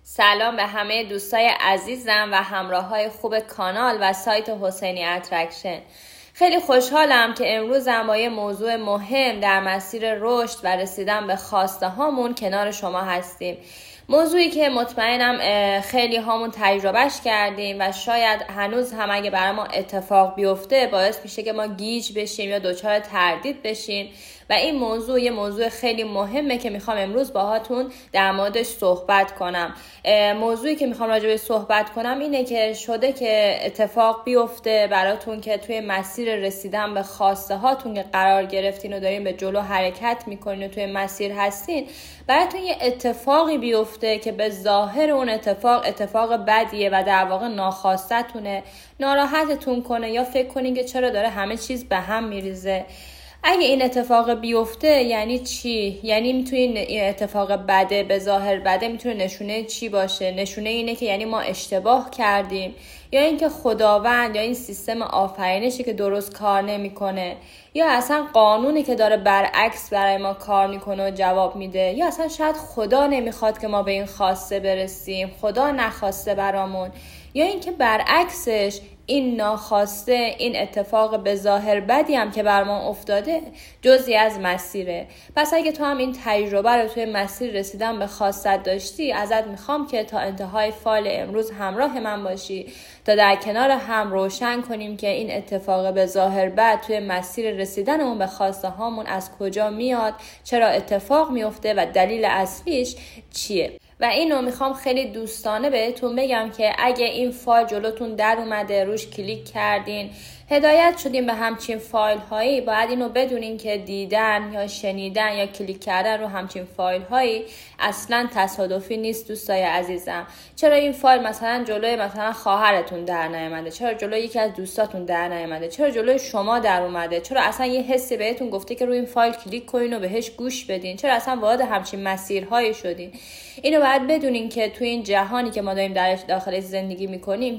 سلام به همه دوستای عزیزم و همراه‌های خوب کانال و سایت حسینی اترکشن. خیلی خوشحالم که امروزم با یه موضوع مهم در مسیر رشد و رسیدن به خواسته هامون کنار شما هستیم. موضوعی که مطمئنم خیلی هامون تجربهش کردیم و شاید هنوز هم اگه برای ما اتفاق بیفته باعث میشه که ما گیج بشیم یا دچار تردید بشیم و این موضوع یه موضوع خیلی مهمه که میخوام امروز باهاتون در موردش صحبت کنم. موضوعی که میخوام راجع بهش صحبت کنم اینه که شده که اتفاق بیفته براتون که توی مسیر رسیدن به خواسته هاتون که قرار گرفتین و دارین به جلو حرکت میکنین و توی مسیر هستین، براتون یه اتفاقی بیفته که به ظاهر اون اتفاق بدیه و در واقع ناخواستتونه، ناراحتتون کنه یا فکر کنین که چرا داره همه چیز به هم میریزه. اگه این اتفاق بیفته یعنی چی؟ یعنی میتونه این اتفاق بده، به ظاهر بده، میتونه نشونه چی باشه؟ نشونه اینه که یعنی ما اشتباه کردیم، یا اینکه خداوند یا این سیستم آفرینشی که درست کار نمیکنه، یا اصلا قانونی که داره برعکس برای ما کار میکنه و جواب میده، یا اصلا شاید خدا نمیخواد که ما به این خواسته برسیم، خدا نخواسته برامون، یا اینکه برعکسش این ناخواسته، این اتفاق به ظاهر بدی هم که بر ما افتاده جزئی از مسیره. پس اگه تو هم این تجربه رو توی مسیر رسیدن به خواستت داشتی، ازت میخوام که تا انتهای فایل امروز همراه من باشی تا در کنار هم روشن کنیم که این اتفاق به ظاهر بد توی مسیر رسیدنمون به خواسته هامون از کجا میاد، چرا اتفاق میفته و دلیل اصلیش چیه. و اینو میخوام خیلی دوستانه بهتون بگم که اگه این فایل جلوتون در اومده، روش کلیک کردین، هدایت شدیم به همچین فایل هایی، باید اینو بدونین که دیدن یا شنیدن یا کلیک کردن رو همچین فایل هایی اصلا تصادفی نیست دوستای عزیزم. چرا این فایل مثلا جلوی مثلا خواهرتون در نیامده؟ چرا جلوی یکی از دوستاتون در نیامده؟ چرا جلوی شما در اومده؟ چرا اصلا یه حسی بهتون گفته که روی این فایل کلیک کنین و بهش گوش بدین؟ چرا اصلا وارد همچین مسیرهایی شدین؟ اینو باید بدونین که تو این جهانی که ما داریم درش داخلش زندگی میکنیم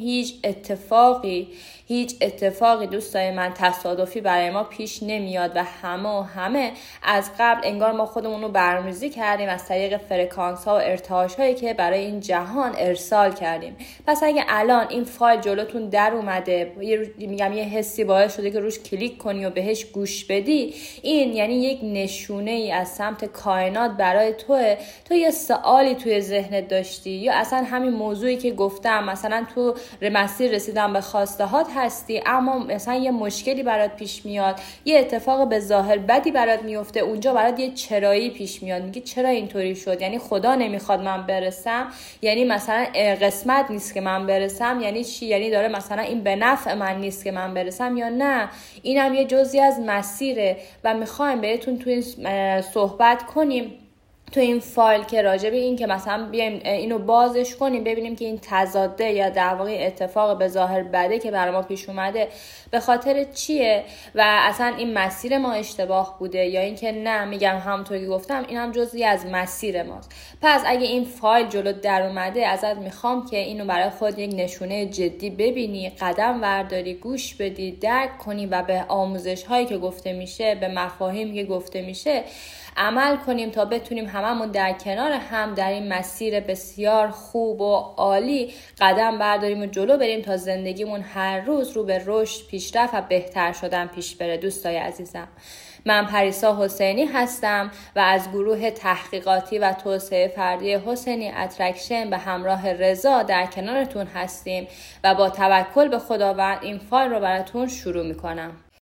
هیچ اتفاقی دوستای من تصادفی برای ما پیش نمیاد و همه از قبل انگار ما خودمون رو برنامه‌ریزی کردیم از طریق فرکانس ها و ارتعاش هایی که برای این جهان ارسال کردیم. پس اگه الان این فایل جلوتون در اومده، یه حسی باعث شده که روش کلیک کنی و بهش گوش بدی، این یعنی یک نشونه ای از سمت کائنات برای توه. تو یه سوالی توی ذهنت داشتی یا اصلا همین موضوعی که گفتم، مثلا تو مسیر رسیدن به خواسته هات هستی اما مثلا یه مشکلی برات پیش میاد، یه اتفاق به ظاهر بدی برات میفته، اونجا برات یه چرایی پیش میاد، میگی چرا اینطوری شد؟ یعنی خدا نمیخواد من برسم؟ یعنی مثلا قسمت نیست که من برسم؟ یعنی چی؟ یعنی داره مثلا این به نفع من نیست که من برسم؟ یا نه اینم یه جزئی از مسیره و میخوایم بهتون تو این صحبت کنیم تو این فایل که راجع به این که مثلا بیایم اینو بازش کنیم ببینیم که این تضاده یا در واقع اتفاق به ظاهر بده که برای ما پیش اومده به خاطر چیه و اصلا این مسیر ما اشتباه بوده یا اینکه نه، میگم همونطوری که گفتم این هم جزئی از مسیر ماست. پس اگه این فایل جلو در اومده ازت میخوام که اینو برای خود یک نشونه جدی ببینی، قدم برداری، گوش بدی، درک کنی و به آموزش هایی که گفته میشه، به مفاهیمی که گفته میشه عمل کنیم تا بتونیم هممون در کنار هم در این مسیر بسیار خوب و عالی قدم برداریم و جلو بریم تا زندگیمون هر روز رو به رشد، پیشرفت و بهتر شدن پیش بره. دوستای عزیزم، من پریسا حسینی هستم و از گروه تحقیقاتی و توسعه فردی حسینی اترکشن به همراه رضا در کنارتون هستیم و با توکل به خداوند این فایل رو براتون شروع میکنم.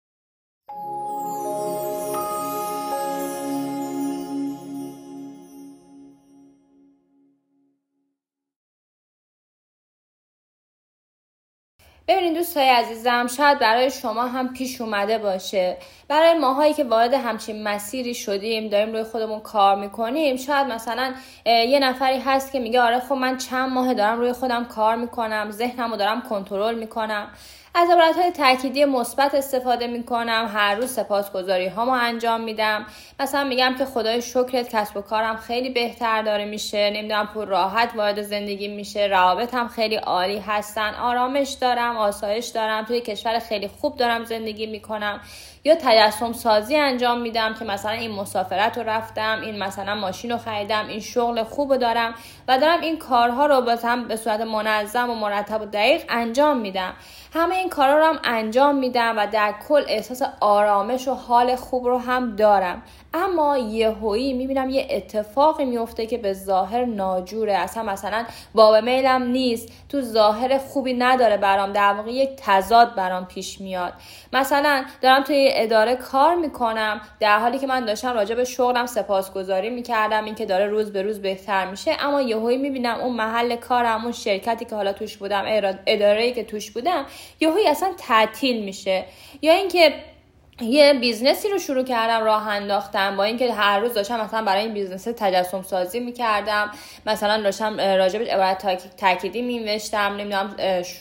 ببینید دوستای عزیزم، شاید برای شما هم پیش اومده باشه، برای ماهایی که وارد همچین مسیری شدیم، داریم روی خودمون کار میکنیم، شاید مثلا یه نفری هست که میگه آره خب من چند ماه دارم روی خودم کار میکنم، ذهنمو دارم کنترل میکنم، از عبارت‌های تأکیدی مثبت استفاده میکنم، هر روز سپاسگزاری هامو انجام میدم، مثلا میگم که خدای شکرت کسب و کارم خیلی بهتر داره میشه، نمیدونم پر راحت وارد زندگی میشه، روابطم خیلی عالی هستن، آرامش دارم، آسایش دارم، توی کشور خیلی خوب دارم زندگی میکنم. یا تجسم سازی انجام میدم که مثلا این مسافرت رو رفتم، این مثلا ماشین رو خریدم، این شغل خوب رو دارم و دارم این کارها رو به صورت منظم و مرتب و دقیق انجام میدم. همه این کارا رو هم انجام میدم و در کل احساس آرامش و حال خوب رو هم دارم. اما یهویی میبینم یه اتفاقی میفته که به ظاهر ناجوره، اصلا مثلا باب میلم نیست، تو ظاهر خوبی نداره برام، در واقع یک تضاد برام پیش میاد. مثلا دارم توی اداره کار میکنم در حالی که من داشتم راجع به شغلم سپاسگزاری میکردم این که داره روز به روز بهتر میشه، اما یهویی میبینم اون محل کارم، اون شرکتی که حالا توش بودم، اداره‌ای که توش بودم، یهویی اصلا تعطیل میشه. یا اینکه یه بیزنسی رو شروع کردم، راه انداختم، با اینکه هر روز داشتم مثلا برای این بیزنس تجسم سازی میکردم، مثلا داشتم راجبش عبارت تأکیدی مینوشتم، نمیدونم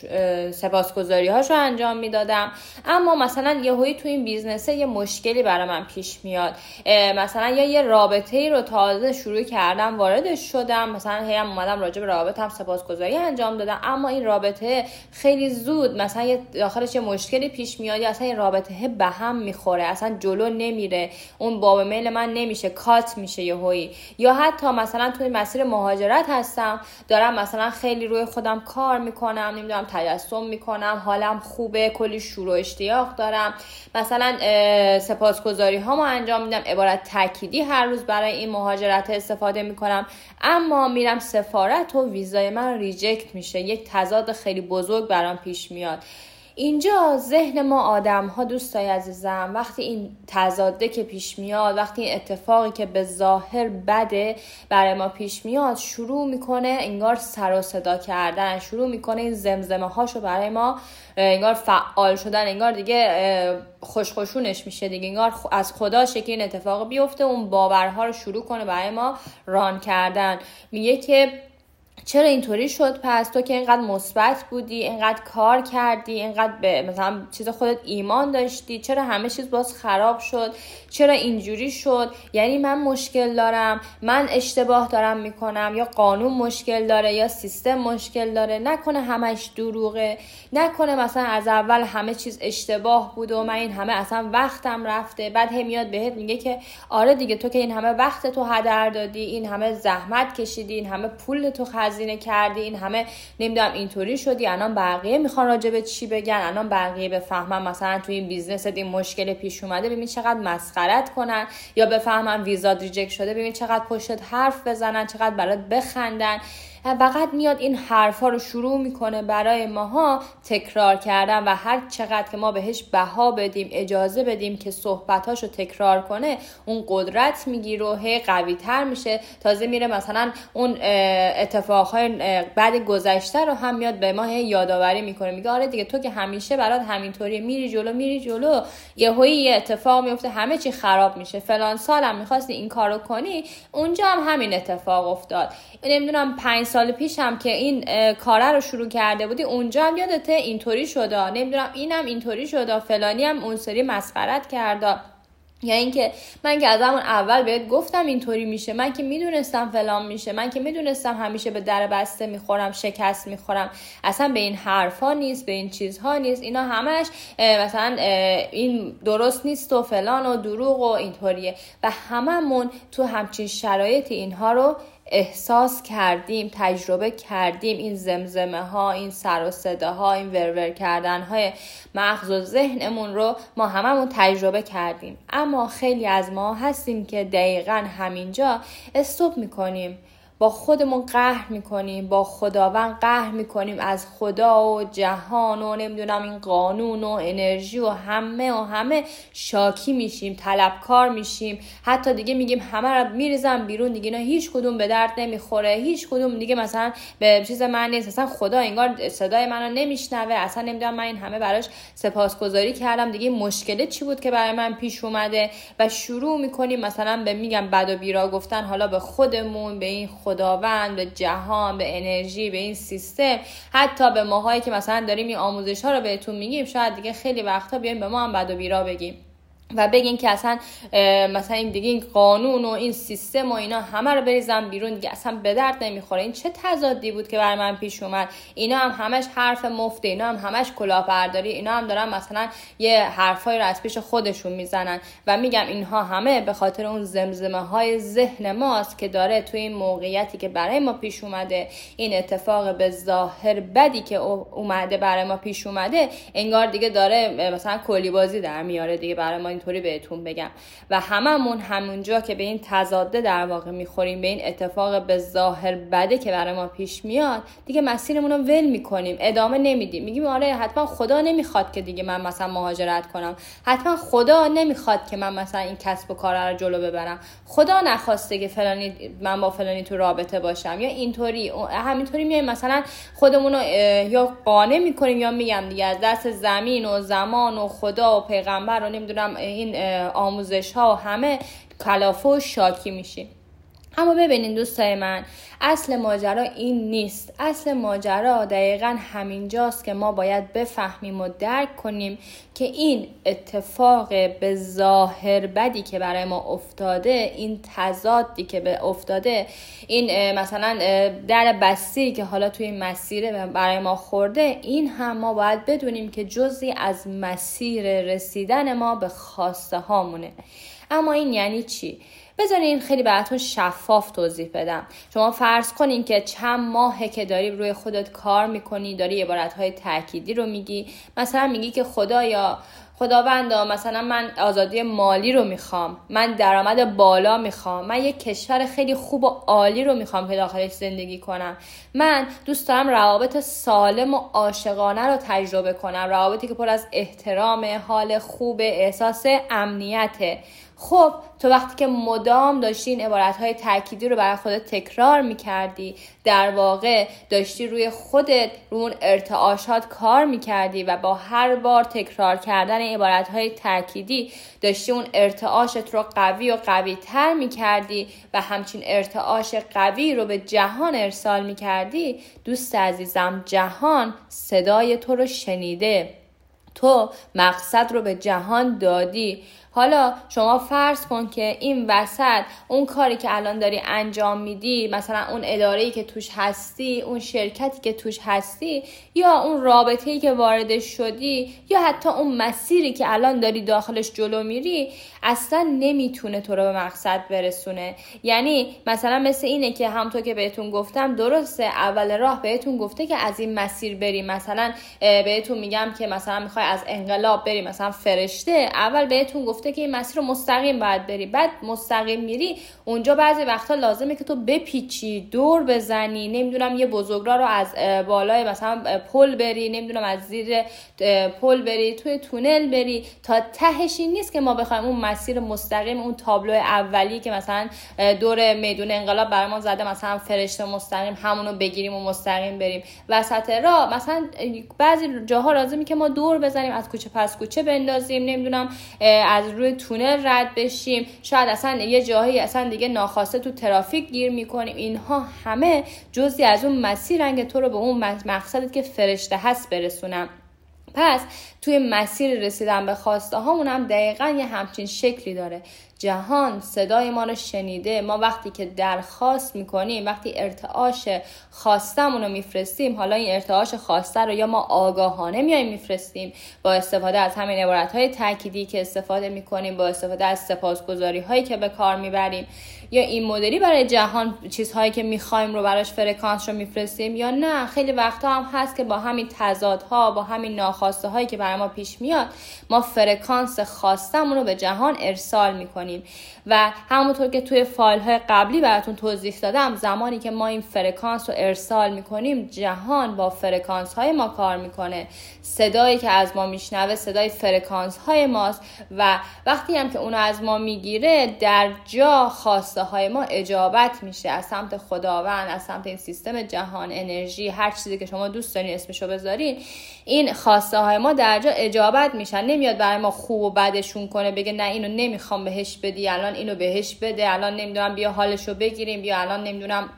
سپاسگزاری هاشو انجام میدادم، اما مثلا یهویی تو این بیزنسه یه مشکلی برای من پیش میاد. مثلا یه رابطه‌ای رو تازه شروع کردم، واردش شدم، مثلا هیم اومدم راجب رابطه‌ام سپاسگزاری انجام دادم، اما این رابطه خیلی زود مثلا داخلش یه مشکلی پیش میاد، یا اصلا این رابطه به هم میخوره، اصلا جلو نمیره، اون باب میل من نمیشه، کات میشه یهویی. یا حتی مثلا توی مسیر مهاجرت هستم، دارم مثلا خیلی روی خودم کار میکنم، نمیدونم تجسم میکنم، حالم خوبه، کلی شور و اشتیاق دارم، مثلا سپاسگزاری هامو انجام میدم، عبارت تأکیدی هر روز برای این مهاجرت استفاده میکنم، اما میرم سفارت و ویزای من ریجکت میشه. یک تضاد خیلی بزرگ برام پیش میاد. اینجا ذهن ما آدم ها، دوستای عزیزم، وقتی این تضاده که پیش میاد، وقتی این اتفاقی که به ظاهر بده برای ما پیش میاد، شروع میکنه انگار سر و صدا کردن، شروع میکنه این زمزمه هاشو برای ما انگار فعال شدن، انگار دیگه خوشخوشونش میشه دیگه، انگار از خدا شکل این اتفاق بیفته، اون باورها رو شروع کنه برای ما ران کردن. میگه که چرا اینطوری شد؟ پس تو که اینقدر مثبت بودی، اینقدر کار کردی، اینقدر به مثلا چیز خودت ایمان داشتی، چرا همه چیز باز خراب شد؟ چرا اینجوری شد؟ یعنی من مشکل دارم، من اشتباه دارم میکنم، یا قانون مشکل داره، یا سیستم مشکل داره، نکنه همش دروغه، نکنه مثلا از اول همه چیز اشتباه بود و من این همه اصلا وقتم رفته. بعد هم میاد بهت میگه که آره دیگه، تو که این همه وقت تو هدر دادی، این همه زحمت کشیدی، این همه پول تو هزینه کردی، این همه نمیدونم اینطوری شدی، الان بقیه میخوان راجع به چی بگن، الان بقیه بفهمن مثلا توی این بیزنس این مشکل پیش اومده، ببین چقدر مسخرت کنن، یا بفهمن ویزا ریجکت شده، ببین چقدر پشتت حرف بزنن، چقدر برات بخندن. فقط میاد این حرفا رو شروع میکنه برای ماها تکرار کردن، و هر چقدر که ما بهش بها بدیم، اجازه بدیم که صحبتاشو تکرار کنه، اون قدرت میگیره و هی قوی تر میشه. تازه میره مثلا اون اتفاقهای بعد گذشته رو هم میاد به ما هی یادآوری میکنه، میگه آره دیگه، تو که همیشه برات همینطوری میری جلو، یهویی یه اتفاق میفته، همه چی خراب میشه. فلان سالم میخواستی این کارو کنی، اونجا هم همین اتفاق افتاد. نمیدونم 5 سال پیش هم که این کاره رو شروع کرده بودی، اونجا هم یادته اینطوری شده، نمیدونم اینم اینطوری شده، فلانی هم اون سری مسخرت کرده. یا اینکه من که از همون اول بهت گفتم اینطوری میشه، من که میدونستم فلان میشه، من که میدونستم همیشه به در بسته میخورم، شکست میخورم. اصلا به این حرفا نیست، به این چیزها نیست، اینا همش مثلا این درست نیست و فلان و دروغ و اینطوریه. و هممون تو همچین شرایط اینها رو احساس کردیم، تجربه کردیم. این زمزمه ها، این سر و صداها، این ورور کردن های مغز و ذهنمون رو ما هممون تجربه کردیم. اما خیلی از ما هستیم که دقیقاً همینجا استوب میکنیم، با خودمون قهر میکنیم، با خداوند قهر میکنیم، از خدا و جهان و نمیدونم این قانون و انرژی و همه شاکی میشیم، طلبکار میشیم. حتی دیگه میگیم همه رو میریزم بیرون دیگه، اینا هیچ کدوم به درد نمیخوره، هیچ کدوم دیگه مثلا به چیز من نیست، اصلا خدا انگار صدای منو نمیشنوه، اصلا نمیدونم من این همه براش سپاسگزاری کردم دیگه، مشکل چی بود که برای من پیش اومده. و شروع میکنیم مثلا به میگم بد و بیرا گفتن، حالا به خودمون، به این خداوند، به جهان، به انرژی، به این سیستم، حتی به ماهایی که مثلا داریم این آموزش ها رو بهتون میگیم. شاید دیگه خیلی وقتا بیایم به ما هم بد و بیرا بگیم. و بگین که اصلا مثلا این دیگه این قانون و این سیستم و اینا همه رو بریزم بیرون، دیگه اصلا به درد نمیخوره. این چه تضادی بود که برای من پیش اومد؟ اینا هم همش حرف مفته، اینا هم همش کلاهبرداری، اینا هم دارن مثلا یه حرفای رو از پیش خودشون میزنن. و میگم اینها همه به خاطر اون زمزمه های ذهن ماست که داره توی این موقعیتی که برای ما پیش اومده، این اتفاق به ظاهر بدی که اومده برای ما پیش اومده، انگار دیگه داره مثلا کلی بازی در میاره دیگه برای ما، اینطوری بهتون بگم. و هممون همونجا که به این تضاده در واقع میخوریم، به این اتفاق به ظاهر بده که برای ما پیش میاد، دیگه مسیرمون رو ول میکنیم، ادامه نمیدیم. میگیم آره حتما خدا نمیخواد که دیگه من مثلا مهاجرت کنم، حتما خدا نمیخواد که من مثلا این کسب و کار رو جلو ببرم، خدا نخواسته که فلانی من با فلانی تو رابطه باشم، یا اینطوری همینطوری میایم مثلا خودمون رو یا قانع میکنیم، یا میگم دیگه از دست زمین و زمان و خدا و پیغمبر و نمیدونم این آموزش ها و همه کلافه و شاکی میشیم. اما ببینین دوستای من، اصل ماجرا این نیست. اصل ماجرا دقیقاً همینجاست که ما باید بفهمیم و درک کنیم که این اتفاق به ظاهر بدی که برای ما افتاده، این تضادی که به افتاده، این مثلا در بستی که حالا توی این مسیر برای ما خورده، این هم ما باید بدونیم که جزئی از مسیر رسیدن ما به خواسته هامونه. اما این یعنی چی؟ بذارین خیلی براتون شفاف توضیح بدم. شما فرض کنین که چند ماهه که داری روی خودت کار میکنی، داری عبارتهای تأکیدی رو میگی، مثلا میگی که خداوندا مثلا من آزادی مالی رو میخوام، من درآمد بالا میخوام، من یک کشور خیلی خوب و عالی رو میخوام که داخلش زندگی کنم، من دوست دارم روابط سالم و عاشقانه رو تجربه کنم، روابطی که پر از احترام، حال خوب، احساس امنیته. خب تو وقتی که مدام داشتی این عبارتهای تأکیدی رو برای خودت تکرار میکردی، در واقع داشتی روی خودت، رو اون ارتعاشات کار میکردی و با هر بار تکرار کردن این عبارتهای تأکیدی داشتی اون ارتعاشت رو قوی و قوی تر میکردی و همچین ارتعاش قوی رو به جهان ارسال میکردی. دوست عزیزم، جهان صدای تو رو شنیده، تو مقصد رو به جهان دادی. حالا شما فرض کن که این وسط اون کاری که الان داری انجام میدی، مثلا اون اداره‌ای که توش هستی، اون شرکتی که توش هستی، یا اون رابطه‌ای که وارد شدی، یا حتی اون مسیری که الان داری داخلش جلو میری، اصلا نمیتونه تو رو به مقصد برسونه. یعنی مثلا مثل اینه که همونطور که بهتون گفتم، درسته اول راه بهتون گفته که از این مسیر بریم، مثلا بهتون میگم که مثلا میخوای از انقلاب بری مثلا فرشته، اول بهتون گفته که این مسیر رو مستقیم باید بری، بعد مستقیم میری اونجا بعضی وقتا لازمه که تو بپیچی، دور بزنی، نمیدونم یه بزرگراه رو از بالای مثلا پل بری، نمیدونم از زیر پل بری، توی تونل بری، تا تهش این نیست که ما بخوایم اون مسیر مستقیم، اون تابلو اولی که مثلا دور میدون انقلاب برامون زده مثلا فرشته مستقیم، همونو بگیریم و مستقیم بریم. وسط راه مثلا بعضی جاها لازمه که ما دور بزنیم، از کوچه پس کوچه بندازیم، نمیدونم از روی تونل رد بشیم، شاید اصلا یه جاهایی اصلا دیگه ناخواسته تو ترافیک گیر میکنیم. اینها همه جزئی از اون مسیرن که تو رو به اون مقصدت که فرشته هست برسونم. پس توی مسیر رسیدن به خواسته هامون هم دقیقاً یه همچین شکلی داره. جهان صدای ما رو شنیده. ما وقتی که درخواست میکنیم، وقتی ارتعاش خواستمون رو میفرستیم، حالا این ارتعاش خواسته رو یا ما آگاهانه میایم میفرستیم با استفاده از همین عبارتهای تأکیدی که استفاده میکنیم، با استفاده از سپاسگزاری هایی که به کار میبریم، یا این مدلی برای جهان چیزهایی که میخوایم رو براش فرکانس رو میفرستیم، یا نه خیلی وقتا هم هست که با همین تضادها، با همین ناخواسته هایی که برای ما پیش میاد، ما فرکانس خواستمون رو به جهان ارسال میکنیم. و همونطور که توی فایل های قبلی براتون توضیح دادم، زمانی که ما این فرکانس رو ارسال میکنیم، جهان با فرکانس های ما کار میکنه. صدایی که از ما میشنوه صدای فرکانس های ماست و وقتی هم که اونو از ما میگیره، در جا خواسته های ما اجابت میشه از سمت خداوند، از سمت این سیستم جهان، انرژی، هر چیزی که شما دوست دارین اسمشو بذارین. این خواسته های ما در جا اجابت میشن. نمیاد برای ما خوب و بدشون کنه، بگه نه اینو نمیخوام بهش بدی، الان اینو بهش بده، الان نمیدونم بیا حالشو بگیریم، بیا الان نمیدونم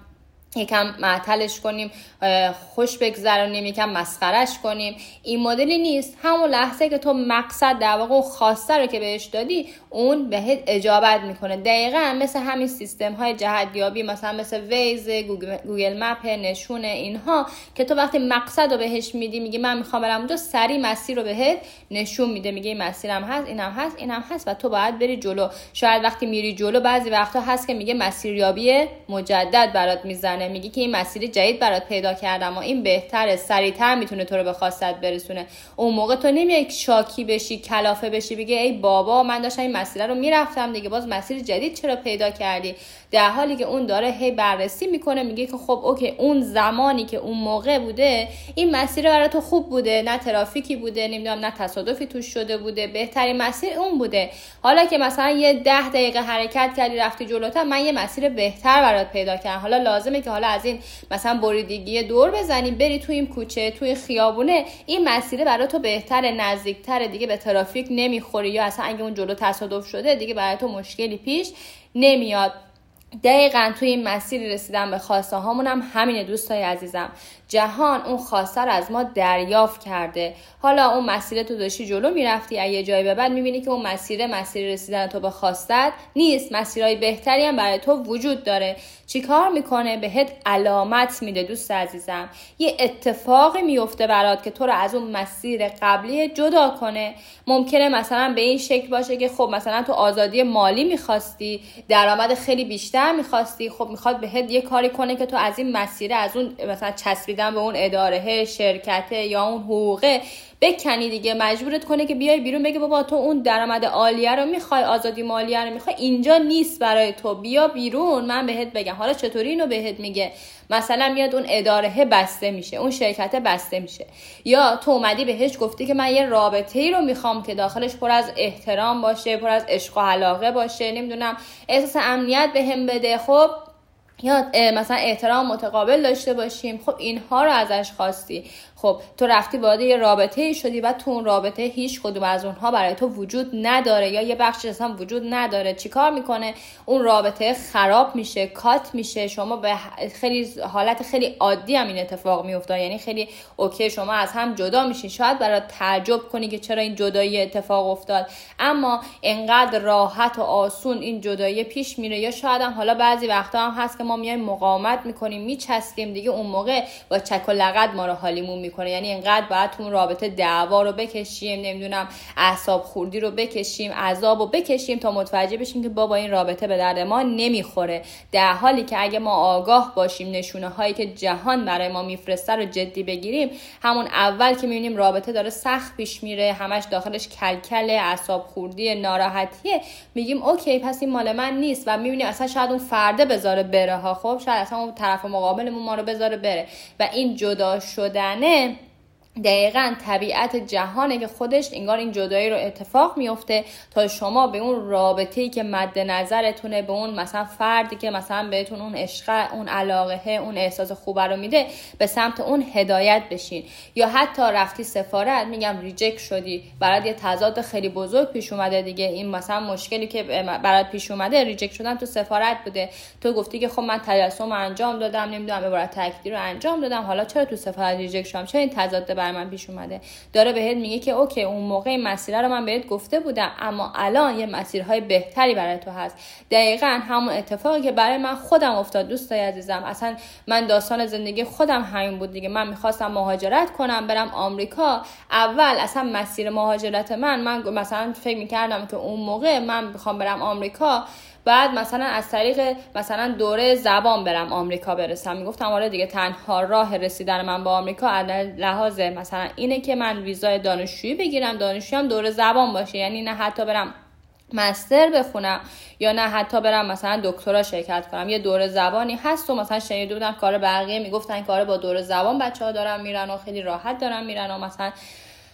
یکم معطلش کنیم، خوش بگذرونیم، یکم مسخرش کنیم. این مدلی نیست. همون لحظه که تو مقصد در واقع اون خواسته رو که بهش دادی، اون بهت اجابت میکنه. دقیقاً مثل همین سیستم های جهتیابی، مثلا مثل ویز، گوگل مپ، نشونه، اینها که تو وقتی مقصد رو بهش میدی، میگی من میخوام برم اونجا، سریع مسیر رو بهت نشون میده، میگه این مسیرم هست، اینم هست، اینم هست و تو باید بری جلو. شاید وقتی میری جلو بعضی وقتا هست که میگه مسیریابی مجدد برات میزنه، میگی که این مسیر جدید برات پیدا کردم و این بهتره، سریعتر میتونه تو رو به خواستت برسونه. اون موقع تو نمیای شاکی بشی، کلافه بشی، بگی ای بابا من داشتم این مسیر رو میرفتم دیگه، باز مسیر جدید چرا پیدا کردی؟ در حالی که اون داره هی بررسی میکنه، میگه که خب اوکی، اون زمانی که اون موقع بوده این مسیر برای تو خوب بوده، نه ترافیکی بوده، نمیدونم نه تصادفی توش شده بوده، بهترین مسیر اون بوده. حالا که مثلا یه 10 دقیقه حرکت کردی رفتی جلوتر، من یه مسیر بهتر برات پیدا کردم. حالا لازمه که حالا از این مثلا بریدگی دور بزنی، بری تو این کوچه، تو این خیابونه، این مسیر برای تو بهتره، نزدیکتره، دیگه به ترافیک نمیخوری، یا اصلا اگه اون جلو تصادف شده دیگه برای تو مشکلی پیش نمیاد. دقیقاً توی این مسیر رسیدن به خواسته هامون هم همینه دوستای عزیزم. جهان اون خواسته رو از ما دریافت کرده. حالا اون مسیر تو داشتی جلو میرفتی، از یه جایی به بعد میبینی که اون مسیر رسیدن تو به خواستت نیست، مسیرهای بهتری هم برای تو وجود داره. چی کار میکنه؟ بهت علامت میده دوست عزیزم. یه اتفاقی میفته برات که تو رو از اون مسیر قبلی جدا کنه. ممکنه مثلا به این شکل باشه که خب مثلا تو آزادی مالی میخواستی، درآمد خیلی بیشتر میخواستی، خب میخواد بهت یه کاری کنه که تو از این مسیر، از اون مثلا چسبیدن به اون اداره، شرکت یا اون حقوقه بکنی دیگه، مجبورت کنه که بیای بیرون، بگه بابا تو اون درآمد عالیه رو میخوای، آزادی مالیه رو میخوای، اینجا نیست برای تو، بیا بیرون من بهت بگم. حالا چطوری اینو بهت میگه؟ مثلا میاد اون اداره بسته میشه، اون شرکت بسته میشه، یا تو اومدی بهش گفتی که من یه رابطه‌ای رو میخوام که داخلش پر از احترام باشه، پر از عشق و علاقه باشه، نمیدونم احساس امنیت بهم بده، خب یا مثلا احترام متقابل داشته باشیم، خب اینها رو ازش خواستی. خب تو رفتی وارد یه رابطه‌ای شدی و تو اون رابطه هیچ کدوم از اونها برای تو وجود نداره، یا یه بخشش اصلا وجود نداره. چیکار میکنه؟ اون رابطه خراب میشه، کات میشه. شما به خیلی حالت خیلی عادی هم این اتفاق میفته، یعنی خیلی اوکی شما از هم جدا میشین، شاید برات تعجب کنی که چرا این جدایی اتفاق افتاد، اما انقدر راحت و آسون این جدایی پیش میره. یا شاید هم حالا بعضی وقتا هم هست که ما میایم مقاومت میکنیم، میچسبیم دیگه، اون موقع با چک و لغت ما رو حالیمون میکنه. یعنی اینقدر باید تو اون رابطه دعوا رو بکشیم، نمیدونم اعصاب خوردی رو بکشیم، عذاب رو بکشیم تا متوجه بشیم که بابا این رابطه به درد ما نمیخوره. در حالی که اگه ما آگاه باشیم، نشونه هایی که جهان برای ما میفرسته رو جدی بگیریم، همون اول که میبینیم رابطه داره سخت پیش میره، همش داخلش کلکله، اعصاب خوردی، ناراحتیه، میگیم اوکی پس این مال من نیست، و میبینیم اصلا شاید اون فرده بذاره بره ها، خب شاید اصلا اون طرف مقابلمون ما رو بذاره بره. و این جدا شدنه دقیقاً طبیعت جهانه که خودش انگار این جدایی رو اتفاق میفته تا شما به اون رابطه‌ای که مد نظرتونه، به اون مثلا فردی که مثلا بهتون اون عشق، اون علاقه، اون احساس خوبه رو میده، به سمت اون هدایت بشین. یا حتی رفتی سفارت، میگم ریجکت شدی، برات یه تضاد خیلی بزرگ پیش اومده دیگه، این مثلا مشکلی که برات پیش اومده ریجکت شدن تو سفارت بوده، تو گفتی که خب من تجسم انجام دادم، نمیدونم عبارت تأکیدی رو انجام دادم، حالا چرا تو سفارت ریجکت شدم، چرا این تضاد برای من پیش اومده؟ داره بهت میگه که اوکی اون موقع این مسیر رو من بهت گفته بودم، اما الان یه مسیرهای بهتری برای تو هست. دقیقاً همون اتفاقی که برای من خودم افتاد دوستای عزیزم. اصلا من داستان زندگی خودم همین بود دیگه. من میخواستم مهاجرت کنم برم آمریکا. اول اصلا مسیر مهاجرت من مثلا فکر میکردم که اون موقع من میخوام برم آمریکا، بعد مثلا از طریق مثلا دوره زبان برم آمریکا برسم. میگفتم آره دیگه تنها راه رسیدن من به آمریکا از لحاظ مثلا اینه که من ویزای دانشجویی بگیرم، دانشجویی هم دوره زبان باشه، یعنی نه حتی برم مستر بخونم یا نه حتی برم مثلا دکترا شرکت کنم، یه دوره زبانی هست و مثلا شنیده بودم کار بقیه میگفتن کار با دوره زبان بچه‌ها دارن میرن و خیلی راحت دارن میرن و مثلا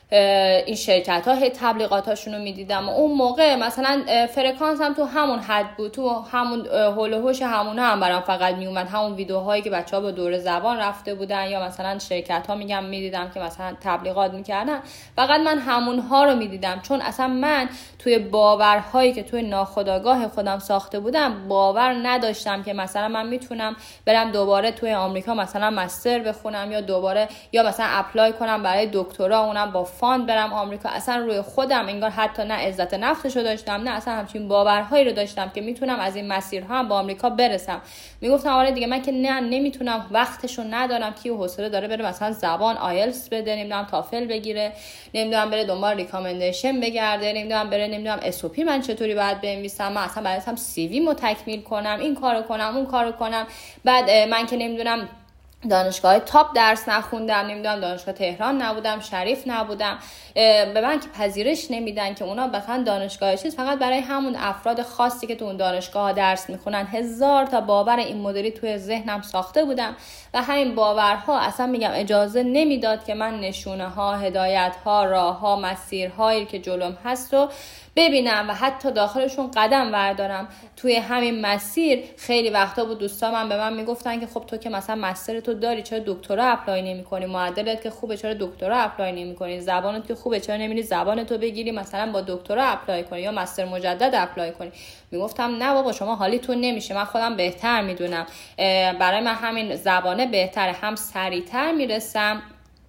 این شرکت ها هی تبلیغاتاشون رو میدیدم. اون موقع مثلا فرکانس هم تو همون حد بود، تو همون هول و هوش همون هم برام فقط میومد، همون ویدیوهایی که بچه‌ها با دوره زبان رفته بودن یا مثلا شرکت ها میدیدم که مثلا تبلیغات میکردن، فقط من همون ها رو میدیدم، چون اصلا من توی باورهایی که توی ناخودآگاه خودم ساخته بودم باور نداشتم که مثلا من میتونم برم دوباره توی آمریکا مثلا مستر بخونم یا دوباره یا مثلا اپلای کنم برای دکترا، اونم با فاند برم آمریکا. اصلا روی خودم انگار حتی نه عزت نفسشو داشتم، نه اصلا همچین باورهایی رو داشتم که میتونم از این مسیرها هم با آمریکا برسم. میگفتم آره دیگه من که نمیتونم، وقتشو ندارم، کی حوصله داره بره مثلا زبان آیلتس بده، نمیدونم تافل بگیره، نمیدونم بره دنبال ریکامندیشن بگرده، نمیدونم بره نمیدونم اس او پی من چطوری باید بنویسم، من اصلا بعدش هم سی وی مو تکمیل کنم، این کارو کنم اون کارو کنم. بعد من که نمیدونم دانشگاه تاپ درس نخوندم، نمیدونم دانشگاه تهران نبودم، شریف نبودم، به من که پذیرش نمیدن که اونا بخوان دانشگاه چیز فقط برای همون افراد خاصی که تو اون دانشگاه درس میخونن. 1000 تا باور این مدلی توی ذهنم ساخته بودم و همین باورها اصلا میگم اجازه نمیداد که من نشونه ها، هدایت ها، راه ها، مسیرهایی که جلوم هست رو ببینم و حتی داخلشون قدم بردارم. توی همین مسیر خیلی وقتا بود دوستان به من میگفتن که خب تو که مثلا مستر تو داری چرا دکترا اپلای نمی‌کنی، معدلت که خوبه چرا دکترا اپلای نمی‌کنی، زبانت که خوبه چرا نمی‌ری زبانتو بگیری مثلا با دکترا اپلای کنی یا مستر مجدد اپلای کنی. میگفتم نه بابا شما حالیتون نمیشه، من خودم بهتر میدونم، برای من همین زبانه بهتره، هم سریعتر میرسم،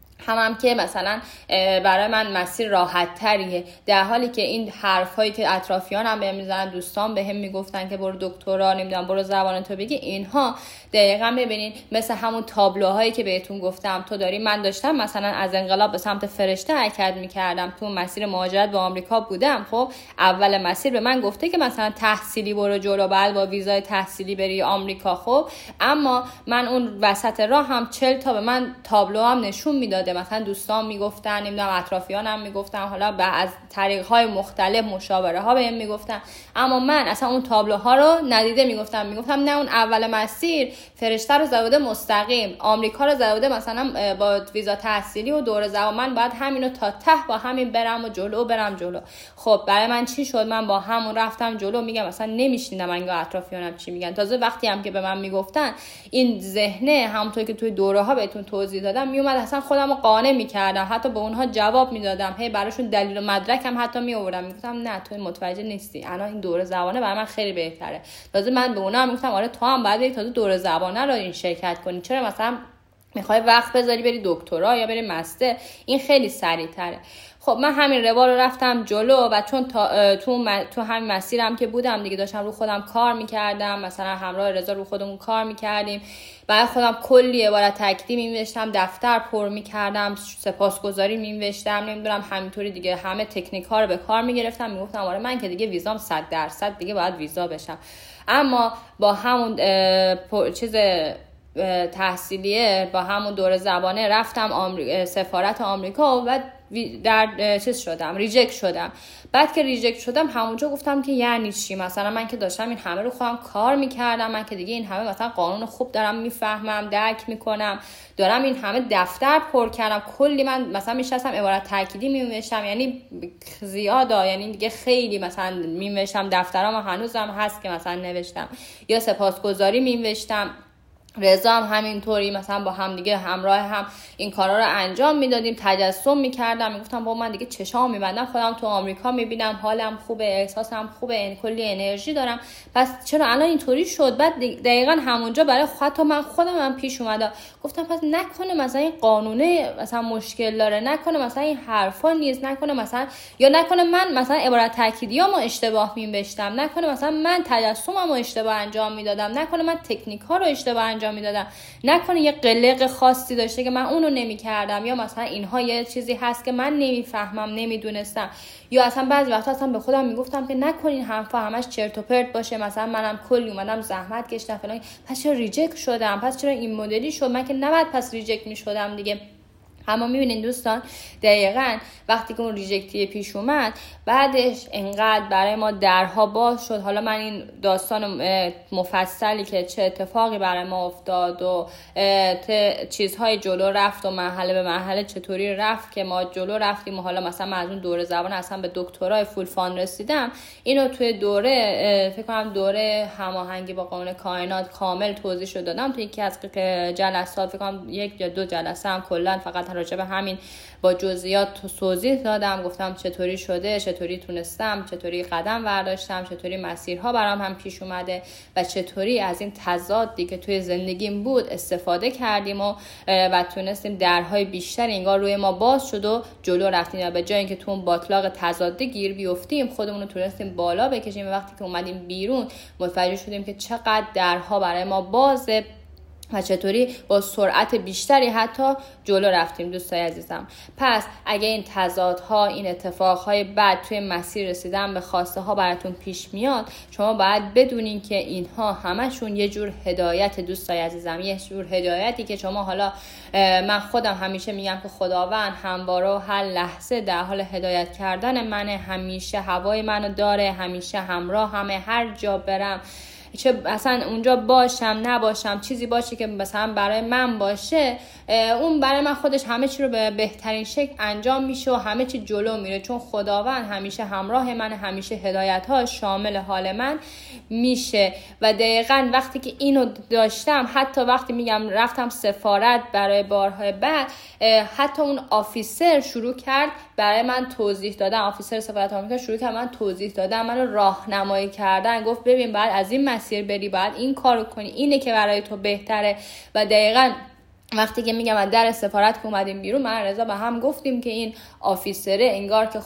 هم که مثلا برای من مسیر راحت تریه. در حالی که این حرفایی که اطرافیانم بهم میزنن، دوستان بهم میگفتن که برو دکترا، نمیدونم برو زبانتو بگی، اینها دقیقاً ببینین مثل همون تابلوهایی که بهتون گفتم تو داری. من داشتم مثلا از انقلاب به سمت فرشته حرکت میکردم، تو مسیر مهاجرت به آمریکا بودم. خب اول مسیر به من گفته که مثلا تحصیلی برو جلو، بعد با ویزای تحصیلی بری آمریکا. خب اما من اون وسط راه هم 40 تا به من تابلو هم نشون میداد، مثلا دوستان میگفتن، نمیدونم اطرافیانم میگفتن، حالا از طریق‌های مختلف مشاوره ها بهم میگفتن، اما من اصلا اون تابلوها رو ندیده میگفتم نه اون اول مسیر فرشته رو زده مستقیم، آمریکا رو زده مثلا با ویزا تحصیلی و دوره زبان، من باید همینو تا ته با همین برم و برم جلو. خب برای من چی شد؟ من با همون رفتم جلو. میگم مثلا نمیشنیدم انگار اطرافیانم چی میگن. تازه وقتی هم که به من میگفتن این ذهنه، همونطور که توی دوره ها بهتون توضیح دادم، میومد اصلا خودمو قانع میکردم، حتی به اونها جواب میدادم، هی براشون دلیل و مدرک هم حتی میآوردم، میگفتم نه تو متوجه نیستی، الان این دوره زبانه برای من خیلی بهتره. تازه من به اونها هم میگفتم آره تو هم باید بری تازه دوره زبانه رو این شرکت کنی، چرا مثلا میخوای وقت بذاری بری دکترا یا بری مستر، این خیلی سریع‌تره. خب من همین روال رو رفتم جلو و چون تو همین مسیرم که بودم دیگه داشتم رو خودم کار میکردم، مثلا همراه رضا رو خودمون کار میکردیم، برای خودم کلی عبارت تکدی می‌نوشتم، دفتر پر میکردم، سپاسگزاری می‌نوشتم، نمیدونم همینطوری دیگه همه تکنیک ها رو به کار میگرفتم. میگفتم آره من که دیگه ویزام 100% دیگه باید ویزا بشم. اما با همون تحصیلیه، با همون دوره زبانه رفتم سفارت آمریکا و در ریجکت شدم. بعد که ریجکت شدم همونجا گفتم که یعنی چی؟ مثلا من که داشتم این همه رو خودم کار میکردم، من که دیگه این همه مثلا قانون خوب دارم میفهمم، درک میکنم، دارم این همه دفتر پر کردم، کلی من مثلا میشستم عبارت تأکیدی می‌نوشتم، یعنی زیاده، یعنی دیگه خیلی مثلا می‌نوشتم، دفترام هنوزم هست که مثلا نوشتم، یا سپاسگزاری می‌نوشتم. رضا هم همینطوری، مثلا با هم دیگه همراه هم این کارا رو انجام میدادیم، تجسم میکردم، میگفتم با من دیگه چشام میبندم خودم تو آمریکا میبینم، حالم خوبه، احساسم خوبه، کلی انرژی دارم، پس چرا الان اینطوری شد؟ بعد دقیقاً همونجا برای من خودم پیش اومد، گفتم پس نکنه مثلا این قانونه مثلا مشکل داره، نکنه مثلا این حرفا نیست، نکنه مثلا یا نکنه من مثلا عبارت تأکیدیامو اشتباه می‌نوشتم، نکنه مثلا من تجسممو اشتباه انجام میدادم، نکنه من تکنیک ها رو اشتباه انجام میدادم، نکنه یه قلق خاصی داشته که من اونو نمیکردم، یا مثلا اینها یه چیزی هست که من نمیفهمم، نمیدونستم، یا اصلا بعضی وقتا اصلا به خودم میگفتم که نکنین حرفا همش چرت و پرت باشه، مثلا منم کلی اومدم زحمت کشیدم فلان، پس چرا ریجکت شدم، پس چرا این مدلی شد، من که نباید پس ریجکت میشدم دیگه. اما میبینین دوستان دقیقاً وقتی که اون ریجکتی پیش اومد بعدش انقدر برای ما درها باز شد. حالا من این داستان مفصلی که چه اتفاقی برای ما افتاد و چیزهای جلو رفت و مرحله به مرحله چطوری رفت که ما جلو رفتیم و حالا مثلا من از اون دوره زبان اصلا به دکترای فول فان رسیدم، اینو توی دوره فکر کنم دوره هماهنگی با قانون کائنات کامل توضیح شد دادم. توی یکی از جلسات فکر کنم 1 یا 2 جلسه هم کلا فقط راجع به همین با جزئیات توضیح دادم، گفتم چطوری شده، چطوری تونستم، چطوری قدم برداشتم، چطوری مسیرها برام هم پیش اومده و چطوری از این تضادی که توی زندگیم بود استفاده کردیم و تونستیم درهای بیشتر انگار روی ما باز شد و جلو رفتیم و به جای اینکه تو اون باطلاق تضادی گیر بیفتیم خودمون رو تونستیم بالا بکشیم و وقتی که اومدیم بیرون متوجه شدیم که چقدر درها برای ما بازه و چطوری با سرعت بیشتری حتی جلو رفتیم. دوستای عزیزم، پس اگه این تضادها، این اتفاقهای بد توی مسیر رسیدن به خواسته ها براتون پیش میاد، شما باید بدونین که اینها همشون یه جور هدایت. دوستای عزیزم، یه جور هدایتی که شما حالا من خودم همیشه میگم که خداوند همواره و هر لحظه در حال هدایت کردن منه، همیشه هوای منو داره، همیشه همراه همه، هر جا برم چه اصلا اونجا باشم نباشم چیزی باشه که مثلا برای من باشه، اون برای من خودش همه چی رو به بهترین شکل انجام میشه و همه چی جلو میره، چون خداوند همیشه همراه من، همیشه هدایت ها شامل حال من میشه. و دقیقاً وقتی که اینو داشتم، حتی وقتی میگم رفتم سفارت برای بارهای بعد، حتی اون آفیسر شروع کرد برای من توضیح دادن، آفیسر سفارت آمریکا شروع کرد من توضیح دادن، منو راهنمایی کردن، گفت ببین بعد از این مسیر بری، بعد این کارو کنی، اینه که برای تو بهتره. و دقیقاً وقتی که میگم از در سفارت که اومدیم بیرون، من رضا به هم گفتیم که این آفیسره انگار که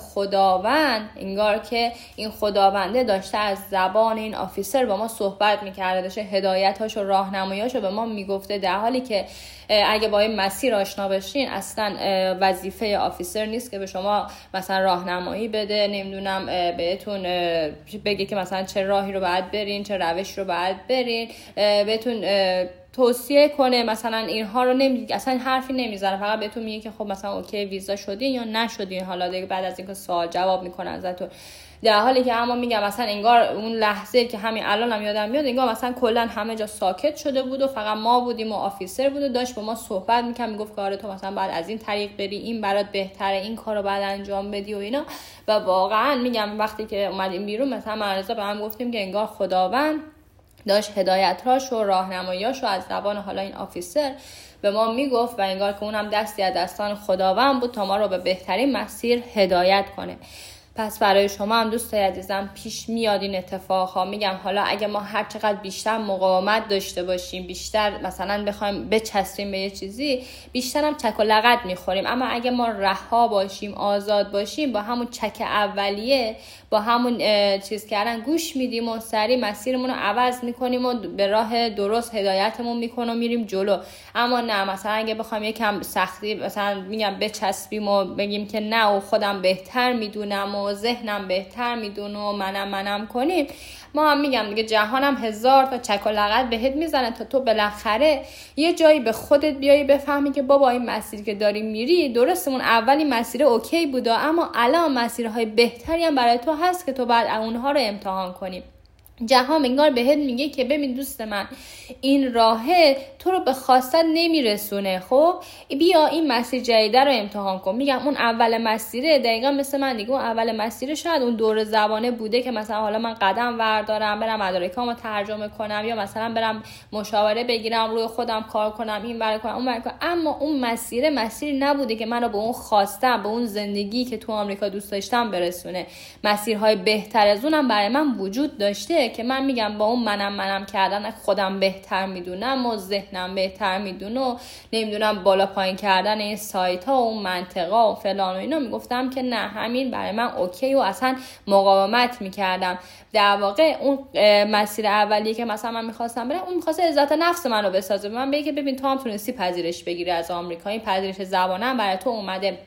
این خداونده داشته از زبان این آفیسر با ما صحبت میکرده، داشته هدایت‌هاش و راهنمایی‌هاشو به ما میگفته، در حالی که اگه با این مسیر آشنا بشین اصلا وظیفه آفیسر نیست که به شما مثلا راهنمایی بده، نمیدونم بهتون بگه که مثلا چه راهی رو باید برین، چه روش رو باید برین، بهتون توصیه کنه مثلا اینها رو اصلا حرفی نمیزنه، فقط بهتون میگه که خب مثلا اوکی ویزا شدین یا نشدین، حالا دیگه بعد از اینکه سوال جواب میکنه ازتون. در حالی که اما میگم مثلا انگار اون لحظه که همین الانم یادم میاد، انگار مثلا کلا همه جا ساکت شده بود و فقط ما بودیم و آفیسر بود و داشت با ما صحبت میکرد، میگفت که آره تو مثلا بعد از این طریق بری، این برات بهتره، این کارو بعد انجام بدی و اینا. و واقعا میگم وقتی که اومدیم بیرون مثلا مرزا به هم گفتیم که انگار خداوند داشت هدایت‌هاش و راهنمایی‌هاش رو از زبان حالا این آفیسر به ما میگفت و انگار که اونم دستی از دستان خداوند بود تا ما رو به بهترین مسیر هدایت کنه. پس برای شما هم دوستای عزیزم پیش میاد این اتفاقها. میگم حالا اگه ما هر چقدر بیشتر مقاومت داشته باشیم، بیشتر مثلا بخوایم بچسبیم به یه چیزی، بیشتر هم چک و لغت میخوریم. اما اگه ما رها باشیم، آزاد باشیم، با همون چک اولیه، با همون چیز کردن گوش میدیم و سریع مسیرمون رو عوض میکنیم و به راه درست هدایتمون میکنه و میریم جلو. اما نه، مثلا اگه بخوایم یکم سختی مثلا میگم بچسبیم و بگیم که نه و خودم بهتر میدونم و ذهنم بهتر میدونه و منم کنیم، ما هم میگم دیگه جهانم 1000 تا چک و لغت بهت میزنه تا تو بالاخره یه جایی به خودت بیایی بفهمی که بابا این مسیر که داری میری درسته، اون اولی مسیر اوکی بوده، اما الان مسیرهای بهتری هم برای تو هست که تو بعد اونها رو امتحان کنی. جهان انگار بهت میگه که ببین دوست من، این راهه تو رو به خواستت نمیرسونه، خب بیا این مسیر جدیده رو امتحان کن. میگم اون اول مسیره دقیقا مثل من دیگه، اون اول مسیره شاید اون دور زبانه بوده که مثلا حالا من قدم بردارم، برم مدارکامو ترجمه کنم، یا مثلا برم مشاوره بگیرم، روی خودم کار کنم، این ور کنم اون ور کنم، اما اون مسیر نبوده که منو به اون خواستم، به اون زندگی که تو آمریکا دوست داشتم برسونه. مسیرهای بهتر از اونم برای من وجود داشته که من میگم با اون منم کردن خودم بهتر میدونم و ذهنم بهتر میدونه و نمیدونم بالا پایین کردن این سایت ها و اون منطقه و فلان و اینا، میگفتم که نه همین برای من اوکی و اصلا مقاومت میکردم. در واقع اون مسیر اولیه که مثلا من میخواستم برم، اون میخواسته عزت نفس منو بسازه، من بگه که ببین تو هم تونستی پذیرش بگیری از آمریکا، این پذیرش زبانه برای تو اومده،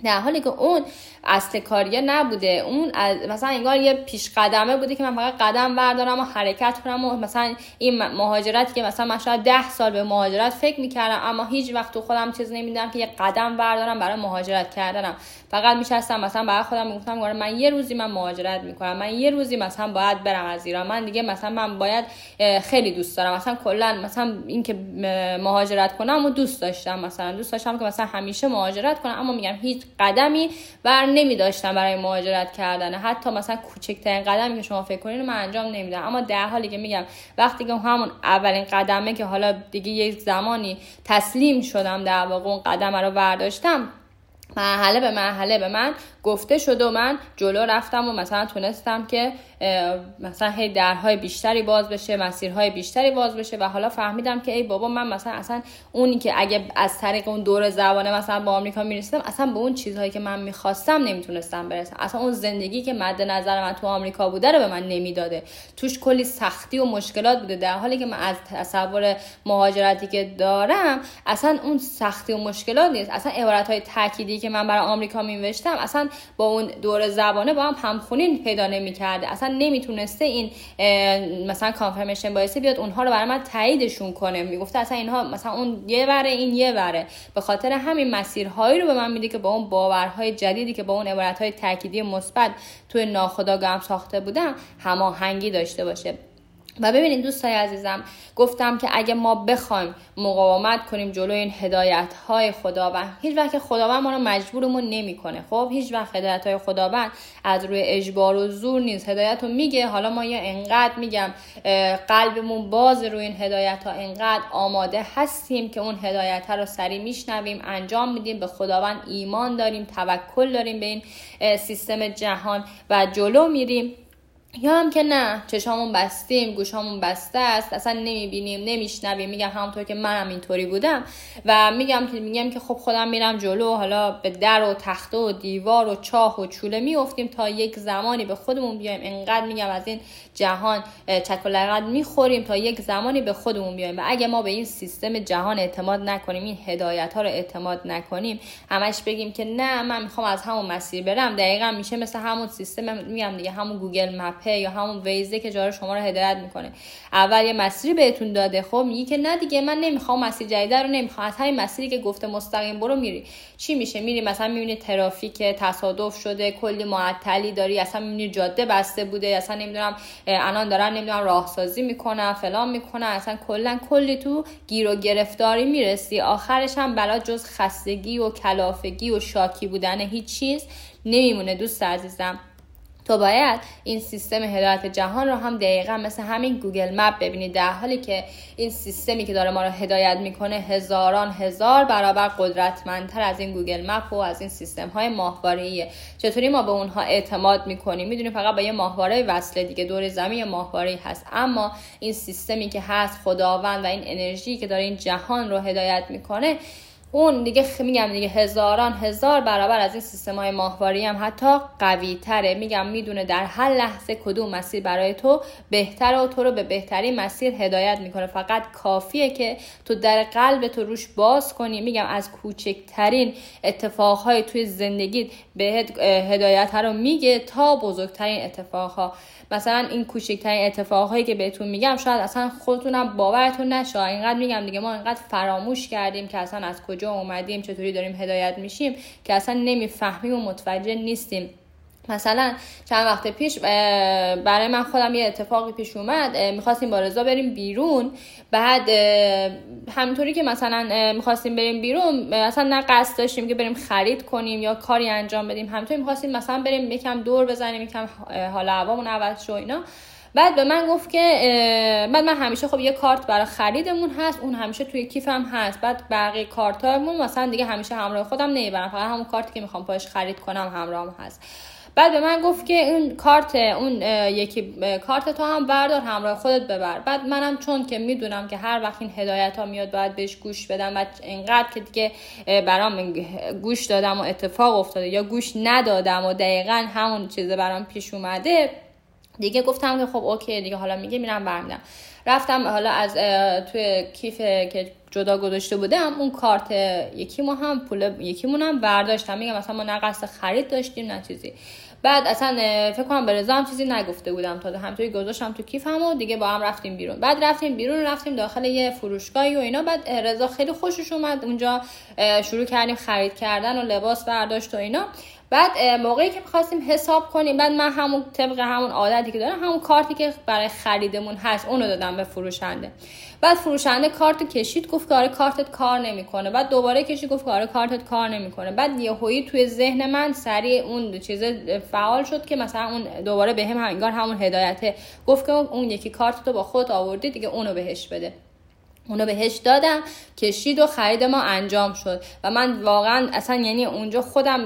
در حالی که اون اصل کاریه نبوده، اون مثلا انگار یه پیش قدمه بوده که من فقط قدم بردارم و حرکت کنم و مثلا این مهاجرتی که مثلا من شاید 10 سال به مهاجرت فکر میکردم اما هیچ وقت تو خودم چیز نمیدونم که یه قدم بردارم برای مهاجرت کردنم. فقط میشستم مثلا برای خودم میگفتم من یه روزی من مهاجرت میکنم، من یه روزی مثلا باید برم از ایران، من دیگه مثلا من باید خیلی دوست دارم مثلا کلا مثلا این که مهاجرت کنم و دوست داشتم که مثلا همیشه مهاجرت کنم، اما میگم هیچ قدمی بر نمیداشتم برای مهاجرت کردن، حتی مثلا کوچکترین قدمی که شما فکر کنین من انجام نمیدم. اما در حالی که میگم وقتی که همون اولین قدمه که حالا دیگه یک زمانی تسلیم شدم در واقع اون قدم رو برداشتم، مرحله به مرحله به من گفته شد و من جلو رفتم و مثلا تونستم که مثلا هی درهای بیشتری باز بشه، مسیرهای بیشتری باز بشه و حالا فهمیدم که ای بابا من مثلا اصلا اونی که اگه از طریق اون دور زبانه مثلا با آمریکا میرسیدم اصلا به اون چیزهایی که من میخواستم نمیتونستم برسم، اصلا اون زندگی که مد نظر من تو آمریکا بوده رو به من نمیداده، توش کلی سختی و مشکلات بوده، در حالی که من از تصور مهاجرتی که دارم اصلا اون سختی و مشکلات نیست، اصلا عبارتهای تأکیدی که من برای آمریکا می‌نوشتم اصلا با اون دور زبانه با هم همخونی پیدا نمی‌کرده، اصلا نمیتونسته این مثلا کانفرمیشن بایسه بیاد اونها رو برای من تاییدشون کنه، میگفته اصلا اینها مثلا اون یه وره این یه وره، به خاطر همین مسیرهایی رو به من میده که با اون باورهای جدیدی که با اون عبارتهای تأکیدی مثبت توی ناخودآگاهم ساخته بودم هماهنگی داشته باشه. و ببینید دوستای عزیزم، گفتم که اگه ما بخوایم مقاومت کنیم جلوی این هدایت‌های خداوند، هیچ وقت خداوند ما رو مجبورمون نمی‌کنه. خب هیچ وقت هدایت‌های خداوند از روی اجبار و زور نیست. هدایت رو میگه، حالا ما یا انقدر میگم قلبمون باز روی این هدایت‌ها، انقدر آماده هستیم که اون هدایت‌ها رو سریع میشنویم، انجام میدیم، به خداوند ایمان داریم، توکل داریم به این سیستم جهان و جلو میریم، یا هم که نه چشامون بستیم، گوشامون بسته است، اصلا نمیبینیم، نمیشنویم. میگم همونطور که منم اینطوری بودم و میگم که خب خودم میرم جلو، حالا به در و تخته و دیوار و چاه و چوله میافتیم تا یک زمانی به خودمون بیایم. انقدر میگم از این جهان چک و لغت میخوریم تا یک زمانی به خودمون بیایم. و اگه ما به این سیستم جهان اعتماد نکنیم، این هدایت ها رو اعتماد نکنیم، همش بگیم که نه من میخوام از همون مسیر برم، دقیقاً میشه مثل همون سیستم، میگم دیگه، همون گوگل مپ یا همون ویزه که جاره شما رو هدایت میکنه. اول یه مسیری بهتون داده، خب میگی که نه دیگه من نمیخوام مسیر جدید رو، نمیخوام از همین مسیری که گفته مستقیم برو میری. چی میشه؟ میری مثلا میبینی ترافیک تصادف شده، کلی معطلی داری، اصلا میبینی جاده بسته بوده، اصلا نمیدونم الان دارن نمیدونم راهسازی میکنن فلان میکنن، اصلا کلی تو گیر و گرفتاری میرسی. آخرش هم بلا جز خستگی و کلافگی و شاکی بودن هیچ چیز نمیمونه. دوست عزیزم، تو باید این سیستم هدایت جهان رو هم دقیقا مثل همین گوگل مپ ببینید، در حالی که این سیستمی که داره ما رو هدایت میکنه هزار برابر قدرتمندتر از این گوگل مپ و از این سیستم های ماهواره‌ایه. چطوری ما به اونها اعتماد میکنیم؟ میدونیم فقط با یه ماهواره وصله دیگه، دور زمین ماهواره‌ای هست، اما این سیستمی که هست، خداوند و این انرژی که داره این جهان رو هدایت میکنه، اون دیگه میگم دیگه هزار برابر از این سیستم‌های ماهواری هم حتی قوی تره. میگم میدونه در هر لحظه کدوم مسیر برای تو بهتره و تو رو به بهترین مسیر هدایت میکنه. فقط کافیه که تو در قلب تو روش باز کنی. میگم از کوچکترین اتفاقهای توی زندگیت بهت هدایت رو میگه تا بزرگترین اتفاقها. مثلا این کوچکترین اتفاقهایی که بهتون میگم شاید اصلا خودتونم باورتون نشه، اینقدر میگم دیگه ما اینقدر فراموش کردیم که اصلا از کجا اومدیم، چطوری داریم هدایت میشیم که اصلا نمیفهمیم و متوجه نیستیم. مثلا چند وقت پیش برای من خودم یه اتفاقی پیش اومد، میخواستیم با رضا بریم بیرون، بعد همینطوری که مثلا میخواستیم بریم بیرون، مثلا نه قصد داشتیم که بریم خرید کنیم یا کاری انجام بدیم، همینطوری میخواستیم مثلا بریم یکم دور بزنیم، یکم حال هوامون عوض شه اینا. بعد به من گفت که بعد من همیشه خب یه کارت برای خریدمون هست، اون همیشه توی کیفم هست، بعد بقیه کارتامون مثلا دیگه همیشه همراه خودم نمیبرم، فقط همون کارتی که میخوام پاش خرید کنم همراهم هست. بعد به من گفت که اون کارت، اون یکی کارت تو هم بردار همراه خودت ببر. بعد منم چون که میدونم که هر وقت این هدایت ها میاد باید بهش گوش بدم و اینقدر که دیگه برام گوش دادم و اتفاق افتاده یا گوش ندادم و دقیقاً همون چیزه برام پیش اومده، دیگه گفتم که خب اوکی دیگه، حالا میگه میرم برمیدم. رفتم حالا از توی کیف که جدا گذاشته بودم اون کارت یکیمون هم پول یکیمون هم برداشتم. میگم مثلا ما نه قصد خرید داشتیم نه چیزی. بعد اصلا فکر کنم به رضا هم چیزی نگفته بودم، تا همینطوری گذاشتم تو کیفم و دیگه با هم رفتیم بیرون. بعد رفتیم داخل یه فروشگاهی و اینا. بعد رضا خیلی خوشش اومد اونجا، شروع کردیم خرید کردن و لباس برداشت و اینا. بعد موقعی که می‌خواستیم حساب کنیم، بعد من همون طبق همون عادتی که دارم همون کارتی که برای خریدمون هست اونو دادم به فروشنده. بعد فروشنده کارت کشید، گفت که آره کارتت کار نمیکنه. بعد دوباره کشید گفت که آره کارتت کار نمیکنه. بعد یهویی توی ذهن من سریع اون چیز فعال شد که مثلا اون دوباره بهم انگار همون هدایته گفت که اون یکی کارتتو با خودت آوردی دیگه اونو بهش بده. اونو بهش دادم، کشید و خرید ما انجام شد. و من واقعا اصلا یعنی اونجا خودم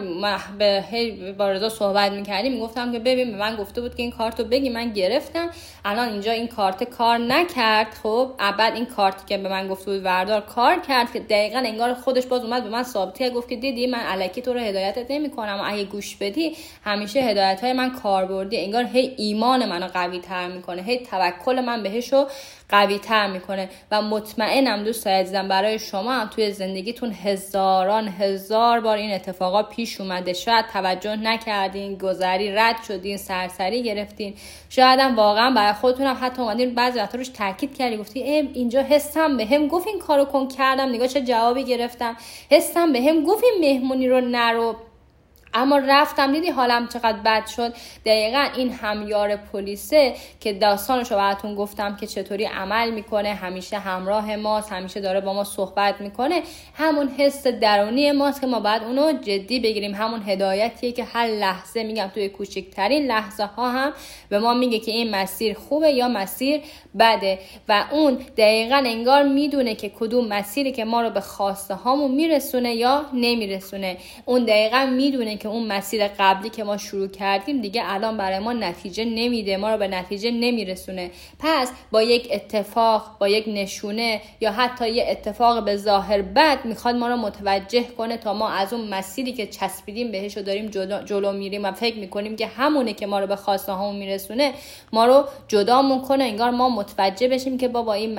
با رضا صحبت میکردیم، میگفتم که ببین به من گفته بود که این کارتو بگی، من گرفتم، الان اینجا این کارت کار نکرد. خب بعد این کارتی که به من گفته بود وردار کار کرد، که دقیقاً انگار خودش باز اومد به من ثابتی گفت که دیدی من الکی تو رو هدایتت نمیکنم و اگه گوش بدی همیشه هدایت‌های من کاربردی. انگار هی ایمان منو قوی‌تر میکنه، هی توکل من بهشو قوی تر میکنه. و مطمئنم دوستای عزیزم برای شما هم توی زندگیتون هزار بار این اتفاقا پیش اومده. شاید توجه نکردین، گذری رد شدین، سرسری گرفتین، شاید هم واقعا برای خودتون هم حتی اومدین بعضی وقتا روش تاکید کردی، گفتی اینجا حسم بهم گفت این کارو کن، کردم، نگاه چه جوابی گرفتم، حسم بهم گفت این مهمونی رو نرو، اما رفتم دیدی حالم چقدر بد شد. دقیقا این همیار پلیسه که داستانشو براتون گفتم که چطوری عمل میکنه، همیشه همراه ماست، همیشه داره با ما صحبت میکنه، همون حس درونی ماست که ما باید اونو جدی بگیریم. همون هدایتیه که هر لحظه، میگم توی کوچکترین لحظه ها هم به ما میگه که این مسیر خوبه یا مسیر بده. و اون دقیقا انگار میدونه که کدوم مسیری که ما رو به خواسته هامون میرسونه یا نمیرسونه. اون دقیقا میدونه که اون مسیر قبلی که ما شروع کردیم دیگه الان برای ما نتیجه نمیده، ما رو به نتیجه نمیرسونه. پس با یک اتفاق، با یک نشونه یا حتی یه اتفاق به ظاهر بد میخواد ما رو متوجه کنه تا ما از اون مسیری که چسبیدیم بهش و داریم جلو میریم و فکر میکنیم که همونه که ما رو به خواسته هامون میرسونه، ما رو جدامون کنه. انگار ما متوجه بشیم که بابا این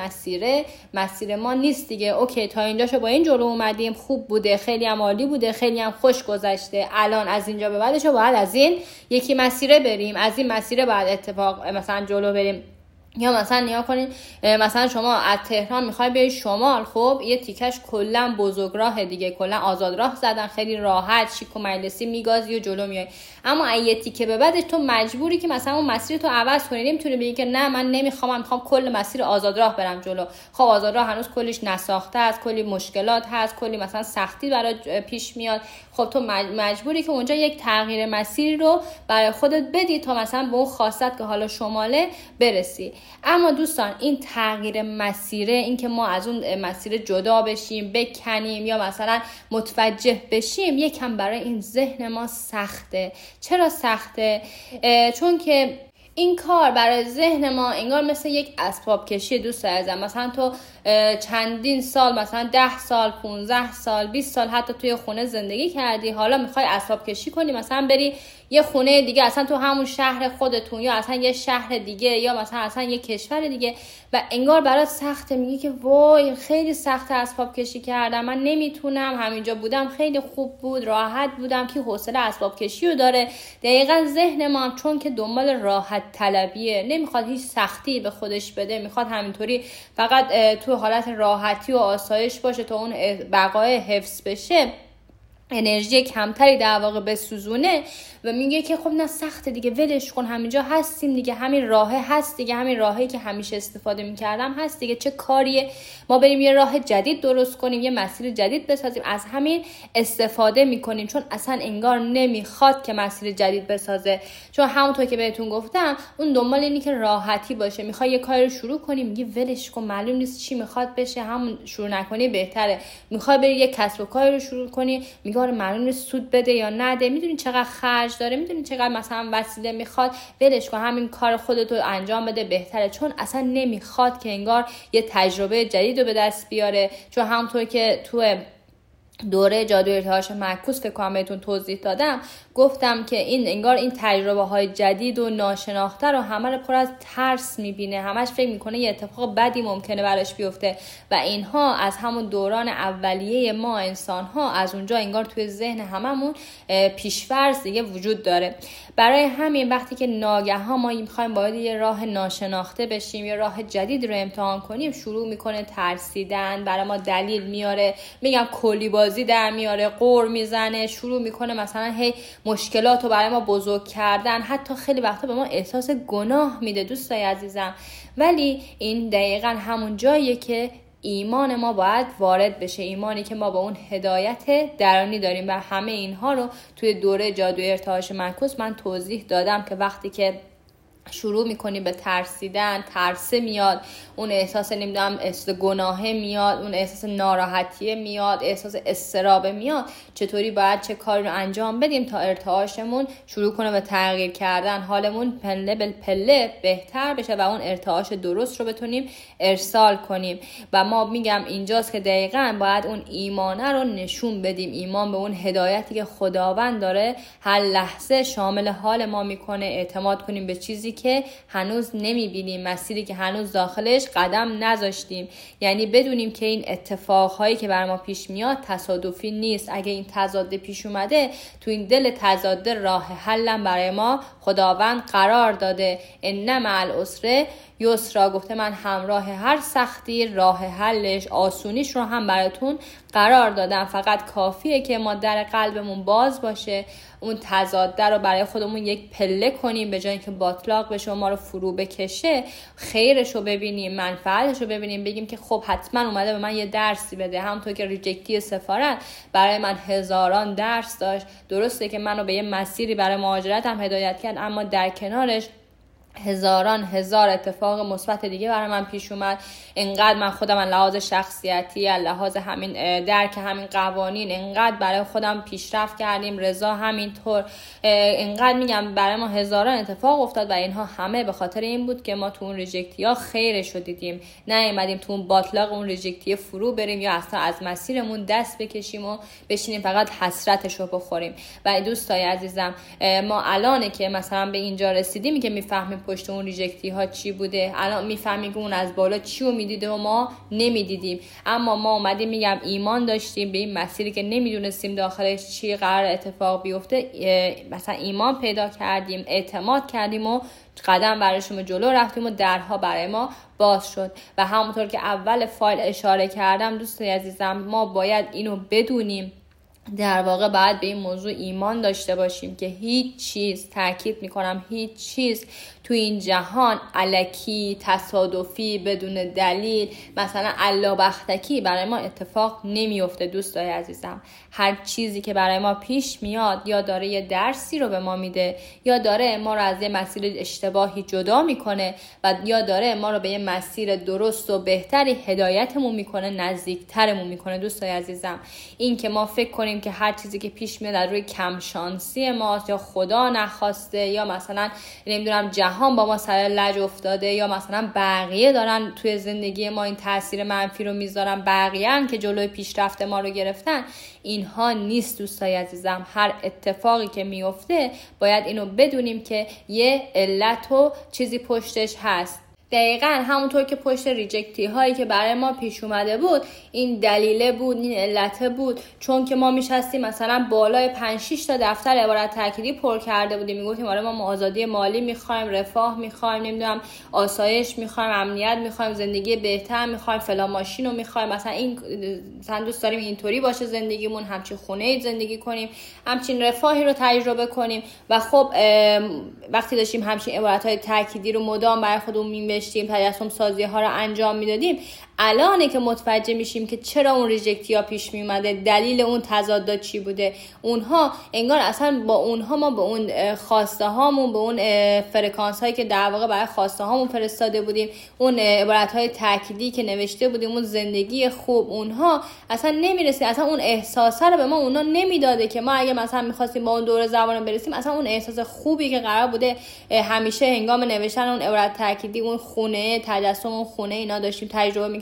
مسیر ما نیست دیگه. اوکی تا اینجاشو با این جلو اومدیم، خوب بوده، خیلی هم عالی بوده، خیلی هم خوش گذشته، الان از اینجا به بعدشو باید از این یکی مسیره بریم، از این مسیره باید اتفاق مثلا جلو بریم. یا مثلا نیا کنین مثلا شما از تهران میخوای بیای شمال، خب یه تیکش کلا بزرگراه دیگه، کلا آزاد راه زدن، خیلی راحت شیک و مجلسی میگازی و جلو میای. اما یه تیکه به بعدش تو مجبوری که مثلا اون مسیر تو عوض کنی، نمیتونی بگی که نه من نمیخوام، من میخوام کل مسیر آزاد راه برم جلو. خب آزاد راه هنوز کلیش نساخته است، کلی مشکلات هست، کلی مثلا سختی برای پیش میاد. خب تو مجبوری که اونجا یک تغییر مسیری رو برای خودت بدی تا مثلا به اون خواستت که حالا شماله برسی. اما دوستان این تغییر مسیره، این که ما از اون مسیر جدا بشیم، بکنیم یا مثلا متوجه بشیم، یکم برای این ذهن ما سخته. چرا سخته؟ چون که این کار برای ذهن ما انگار مثل یک اسباب کشی. دوست عزیزم مثلا تو چندین سال، مثلا 10 سال 15 سال 20 سال حتی توی خونه زندگی کردی، حالا میخوای اسباب کشی کنی، مثلا بری یه خونه دیگه، اصلا تو همون شهر خودتون یا اصلا یه شهر دیگه یا مثلا اصلا یه کشور دیگه، و انگار برات سخته، میگی که وای خیلی سخته اسباب کشی کردم، من نمیتونم، همینجا بودم خیلی خوب بود، راحت بودم، که حوصله اسباب کشی رو داره. دقیقاً ذهن ما هم چون که دنبال راحت طلبیه، نمیخواد هیچ سختی به خودش بده، میخواد همینطوری فقط تو حالت راحتی و آسایش باشه تا اون بقای حفظ بشه، انرژی کمتری در واقع بسوزونه و میگه که خب نه سخته دیگه، ولش کن، همینجا هستیم دیگه، همین راهه هست دیگه، همین راهی که همیشه استفاده میکردم هست دیگه، چه کاریه ما بریم یه راه جدید درست کنیم، یه مسیر جدید بسازیم، از همین استفاده میکنیم، چون اصلا انگار نمیخواد که مسیر جدید بسازه. چون همونطور که بهتون گفتم اون دنبال اینی که راحتی باشه، میخوای یه کاری رو شروع کنی، میگی ولش کن، معلوم نیست چی میخواد بشه، همون شروع نکنی بهتره. میخوای بری یه کسب و کاری رو شروع کنی، میگه آره معلوم نیست سود بده یا نده، میدونی چقدر خرج داره، میدونی چقدر مثلا وسیله میخواد، ولش کن، همین کار خودت رو انجام بده بهتره. چون اصلا نمیخواد که انگار یه تجربه جدید رو به دست بیاره. چون همونطور که تو دوره جادوی ارتعاش معکوس فکر کنم بهتون توضیح دادم، گفتم که این انگار این تجربه های جدید و ناشناخته رو همه رو پر از ترس میبینه، همش فکر میکنه یه اتفاق بدی ممکنه براش بیفته و اینها از همون دوران اولیه ما انسان ها از اونجا انگار توی ذهن هممون پیش‌فرض دیگه وجود داره. برای همین وقتی که ناگهان ما میخوایم باید یه راه ناشناخته بشیم، یه راه جدید رو امتحان کنیم، شروع میکنه ترسیدن، برای ما دلیل میاره، میگم کلی بازی در میاره، قور میزنه، شروع میکنه مثلا هی مشکلات رو برای ما بزرگ کردن، حتی خیلی وقتا به ما احساس گناه میده دوستای عزیزم. ولی این دقیقاً همون جاییه که ایمان ما باید وارد بشه، ایمانی که ما با اون هدایت درونی داریم و همه اینها رو توی دوره جادوی ارتعاش معکوس من توضیح دادم که وقتی که شروع میکنی به ترسیدن، ترسه میاد، اون احساس نمیدونم گناهه میاد، اون احساس ناراحتیه میاد، احساس اضطراب میاد، چطوری باید چه کاری رو انجام بدیم تا ارتعاشمون شروع کنه به تغییر کردن، حالمون پله به پله بهتر بشه و اون ارتعاش درست رو بتونیم ارسال کنیم. و ما میگم اینجاست که دقیقاً باید اون ایمانه رو نشون بدیم، ایمان به اون هدایتی که خداوند داره هر لحظه شامل حال ما میکنه، اعتماد کنیم به چیزی که هنوز نمیبینیم، مسیری که هنوز داخلش قدم نذاشتیم. یعنی بدونیم که این اتفاقهایی که بر ما پیش میاد تصادفی نیست. اگه این تضاد پیش اومده، تو این دل تضاد راه حلم برای ما خداوند قرار داده. ان مع العسر یسرا، گفته من همراه هر سختی راه حلش، آسونیش رو هم براتون قرار دادم. فقط کافیه که ما در قلبمون باز باشه، اون تضاده رو برای خودمون یک پله کنیم، به جای اینکه باطلاق بشه و ما رو فرو بکشه، خیرش رو ببینیم، منفعتش رو ببینیم، بگیم که خب حتما اومده به من یه درسی بده. همونطور که ریجکتی سفارت برای من هزاران درس داشت، درسته که منو به یه مسیری برای مهاجرت هم هدایت کرد، اما در کنارش هزار اتفاق مثبت دیگه برای من پیش اومد. انقدر من خودم از لحاظ شخصیتی، از لحاظ همین درک همین قوانین انقدر برای خودم پیشرفت کردیم، رضا همینطور، انقدر میگم برای ما هزاران اتفاق افتاد و اینها همه به خاطر این بود که ما تو اون ریجکتی ها خیرش رو دیدیم، نه ایمدیم تو اون باطلاق اون ریجکتی فرو بریم یا اصلا از مسیرمون دست بکشیم و بشینیم فقط حسرتش رو بخوریم. و دوستای عزیزم، ما الانه که مثلا به اینجا رسیدیم که میفهمیم پشت اون ریجکتی ها چی بوده، الان میفهمیم که اون از بالا چی رو میدیده و ما نمیدیدیم. اما ما اومدیم میگم ایمان داشتیم به این مسیری که نمیدونستیم داخلش چی قرار اتفاق بیفته، مثلا ایمان پیدا کردیم، اعتماد کردیم و قدم برشون جلو رفتیم و درها برای ما باز شد. و همونطور که اول فایل اشاره کردم دوستای عزیزم، ما باید اینو بدونیم، در واقع باید به این موضوع ایمان داشته باشیم که هیچ چیز، تاکید میکنم هیچ چیز تو این جهان الکی، تصادفی، بدون دلیل، مثلا الله‌بختکی برای ما اتفاق نمیفته. دوستای عزیزم، هر چیزی که برای ما پیش میاد یا داره یه درسی رو به ما میده، یا داره ما رو از یه مسیر اشتباهی جدا میکنه و یا داره ما رو به یه مسیر درست و بهتری هدایتمون میکنه، نزدیکترمون میکنه. دوستای عزیزم، این که ما فکر کنیم که هر چیزی که پیش میاد از روی کم شانسی ماست یا خدا نخواسته یا مثلا نمیدونم جهان با ما سر لج افتاده یا مثلا بقیه دارن توی زندگی ما این تاثیر منفی رو میذارن، بقیه که جلوی پیشرفت ما رو گرفتن، اینها نیست. دوستای عزیزم، هر اتفاقی که میفته باید اینو بدونیم که یه علت و چیزی پشتش هست. دقیقاً همونطور که پشت ریجکتی هایی که برای ما پیش اومده بود این دلیله بود، این علته بود، چون که ما میشستیم مثلا بالای 5-6 تا دفتر عبارت تأکیدی پر کرده بودیم، میگفتیم آره ما آزادی مالی میخوایم، رفاه میخوایم، نمیدونم آسایش میخوایم، امنیت میخوایم، زندگی بهتر میخوایم، فلان ماشین رو میخوایم، مثلا این مثلا دوست داریم اینطوری باشه زندگیمون، همچین خونه زندگی کنیم، همچین رفاهی رو تجربه کنیم. و خب وقتی داشتیم همچین عبارت های تأکیدی رو مدام برای خودمون تجسم سازی ها رو انجام میدادیم، الانه که متوجه میشیم که چرا اون ریجکتی ها پیش میومده، دلیل اون تضاد چی بوده. اونها انگار اصلا با اونها ما به اون خواسته هامون، به اون فرکانس هایی که در واقع برای خواسته هامون فرستاده بودیم، اون عبارت های تأکیدی که نوشته بودیم، اون زندگی خوب، اونها اصلا نمیرسه، اصلا اون احساسه رو به ما اونا نمیداده که ما اگه مثلا میخواستیم با اون دور زبان برسیم، اصلا اون احساس خوبی که قرار بوده همیشه هنگام نوشتن اون عبارت تأکیدی، اون خونه تجسم، اون خونه اینا داشتیم تجربه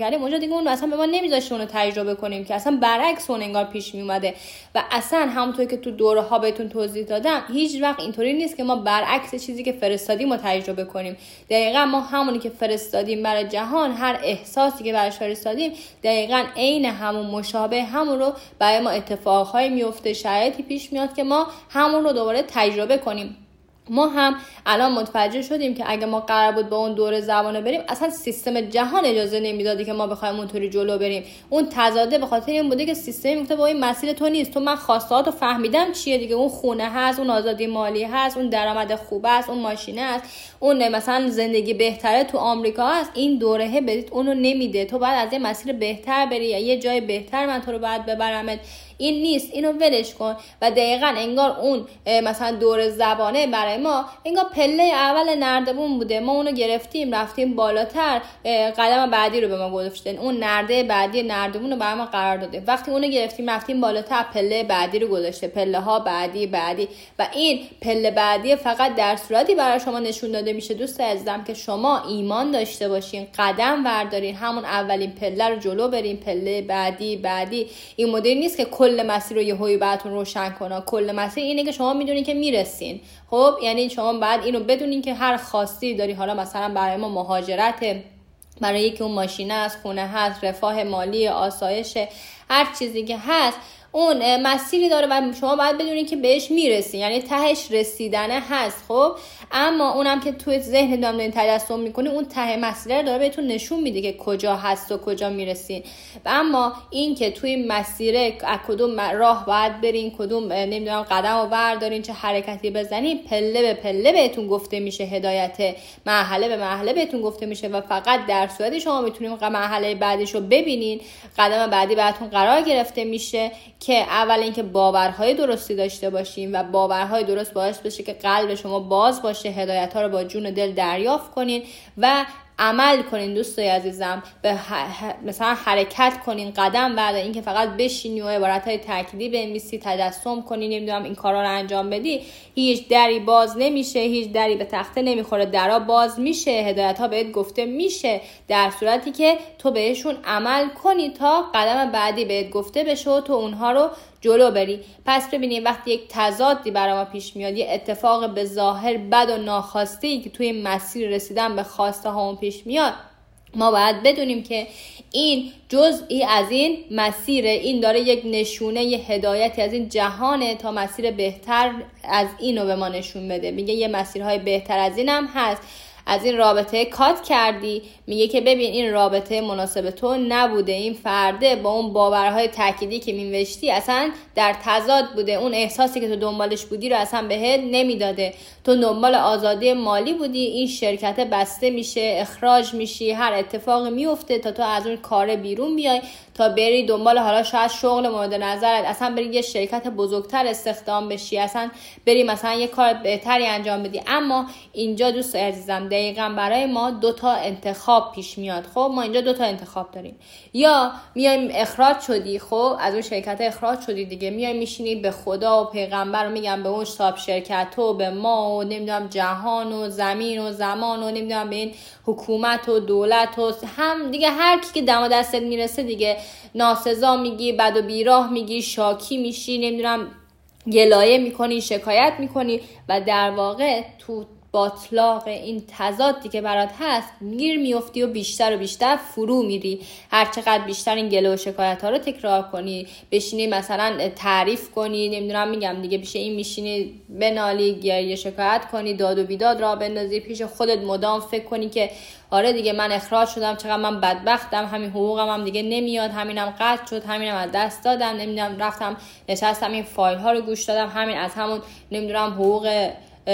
کردیم اونجا دیگه اون اصلا به ما نمیذاشت اونو تجربه کنیم، که اصلا برعکس اون انگار پیش میومده. و اصلا همونطور که تو دوره ها بهتون توضیح دادم هیچ وقت اینطوری نیست که ما برعکس چیزی که فرستادیم رو تجربه کنیم. دقیقاً ما همونی که فرستادیم برای جهان، هر احساسی که براش فرستادیم دقیقاً عین همون، مشابه همون رو برای ما اتفاقهایی میفته، شرایطی پیش میاد که ما همون رو دوباره تجربه کنیم. ما هم الان متوجه شدیم که اگه ما قرار بود با اون دوره زبانه بریم، اصلا سیستم جهان اجازه نمیداده که ما بخوایم اونطوری جلو بریم. اون تضاده به خاطر این بوده که سیستم گفته با این مسیر تو نیست، تو من خواستهاتو فهمیدم چیه دیگه، اون خونه هست، اون آزادی مالی هست، اون درآمد خوب است، اون ماشینه است، اون مثلا زندگی بهتره تو آمریکا هست، این دورهه بدید اونو نمیده، تو باید از یه مسیر بهتر بری یا یه جای بهتر من تو رو باید ببرمت. این نیست، اینو ولش کن. و دقیقاً انگار اون مثلا دور زبانه برای ما انگار پله اول نردبون بوده، ما اونو گرفتیم رفتیم بالاتر، قدم بعدی رو به ما گذاشتن، اون نرده بعدی نردبون رو برای ما قرار داده. وقتی اونو گرفتیم رفتیم بالاتر، پله بعدی رو گذاشته، پله ها بعدی و این پله بعدی فقط در صورتی برای شما نشون داده میشه دوست عزیزم که شما ایمان داشته باشین، قدم بردارین، همون اولین پله رو جلو برین، پله بعدی. این مدل نیست که کل مسیر رو یهویی براتون روشن کنه. کل مسیر اینه که شما میدونین که میرسین. خب یعنی شما بعد اینو بدونین که هر خواستی داری، حالا مثلا برای ما مهاجرت، برای یکی اون ماشینه است، خونه هست، رفاه مالی، آسایش، هر چیزی که هست اون مسیری داره و شما باید بدونین که بهش میرسین، یعنی تهش رسیدنه هست. خب اما اونم که توی ذهن دارین تجسم میکنی، اون ته مسیر داره بهتون نشون میده که کجا هست و کجا میرسین. و اما این که توی مسیر کدوم راه باید برین، کدوم نمیدونم قدم رو بردارین، چه حرکتی بزنین، پله به پله بهتون گفته میشه، هدایت مرحله به مرحله بهتون گفته میشه و فقط در صورتی شما میتونین مرحله بعدیشو ببینین، قدم بعدی براتون قرار گرفته میشه که اول اینکه باورهای درستی داشته باشین و باورهای درست باعث بشه که قلب شما باز باشه، هدایت‌ها رو با جون و دل دریافت کنین و عمل کنین. دوستای عزیزم به مثلا حرکت کنین، قدم بعد این که فقط بشینی و عبارت‌های تأکیدی بنویسی، تجسم کنی، نمیدونم این کارا رو انجام بدی، هیچ دری باز نمیشه، هیچ دری به تخته نمیخوره، درا باز میشه، هدایت‌ها بهت گفته میشه در صورتی که تو بهشون عمل کنی تا قدم بعدی بهت گفته بشه و تو اونها رو جلو بری. پس ببینید وقتی یک تضادی برای ما پیش میاد، یه اتفاق به ظاهر بد و ناخواسته که توی مسیر رسیدن به خواسته هامون پیش میاد، ما باید بدونیم که این جزئی از این مسیره، این داره یک نشونه، یه هدایتی از این جهانه تا مسیر بهتر از اینو به ما نشون بده. میگه یه مسیرهای بهتر از اینم هست. از این رابطه کات کردی، میگه که ببین این رابطه مناسب تو نبوده، این فرده با اون باورهای تأکیدی که می‌نوشتی اصلا در تضاد بوده، اون احساسی که تو دنبالش بودی رو اصلا بهت نمیداده، تو دنبال آزادی مالی بودی، این شرکت بسته میشه، اخراج میشی، هر اتفاقی میفته تا تو از اون کار بیرون بیای، تا بری دنبال حالا شاید شغل مورد نظرت، اصلا بری یه شرکت بزرگتر استخدام بشی، اصلا بری مثلا یه کار بهتری انجام بدی. اما اینجا دوست عزیزم دقیقاً برای ما دو تا انتخاب پیش میاد. خب ما اینجا دو تا انتخاب داریم، یا میایم اخراج شدی، خب از اون شرکت اخراج شدی دیگه، میای میشینی به خدا و پیغمبر و میگم به اون صاحب شرکت و به ما و نمیدونم جهان و زمین و زمان و نمیدونم به این حکومت و دولت و هم دیگه هر کی که دم دستت میرسه دیگه ناسزا میگی، بد و بیراه میگی، شاکی میشی، نمیدونم گلایه میکنی، شکایت میکنی و در واقع تو باطلاق این تضادی که برات هست گیر میفتی و بیشتر فرو میری. هر چقدر بیشتر این گله و شکایت ها رو تکرار کنی، بشینی مثلا تعریف کنی، نمیدونم میگم دیگه پیش این میشینی بنالی، گریه شکایت کنی، داد و بیداد را بندازی پیش خودت، مدام فکر کنی که آره دیگه من اخراج شدم، چقدر من بدبختم، همین حقوقم هم دیگه نمیاد، همینم قطع شد، همینم از دست دادم، نمیدونم رفتم نشستم این فایل ها رو گوش دادم، همین از همون نمیدونم حقوق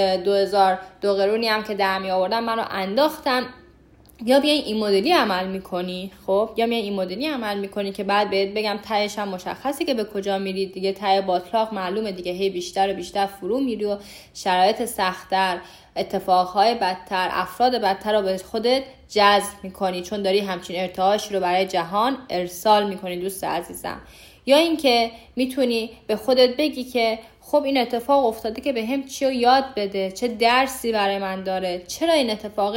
2002 قرونی هم که درمی آوردم من رو انداختم. یا بیای این مدلی عمل میکنی، خب یا میای این مدلی عمل میکنی که بعد بهت بگم تهش هم مشخصی که به کجا میری دیگه، ته باطلاق معلومه دیگه، هی بیشتر فرو میری و شرایط سخت‌تر، اتفاقهای بدتر، افراد بدتر رو به خودت جذب میکنی، چون داری همچین ارتعاشی رو برای جهان ارسال میکنی دوست عزیزم. یا اینکه میتونی به خودت بگی که خب این اتفاق افتاده که به هم چی رو یاد بده، چه درسی برای من داره، چرا این اتفاق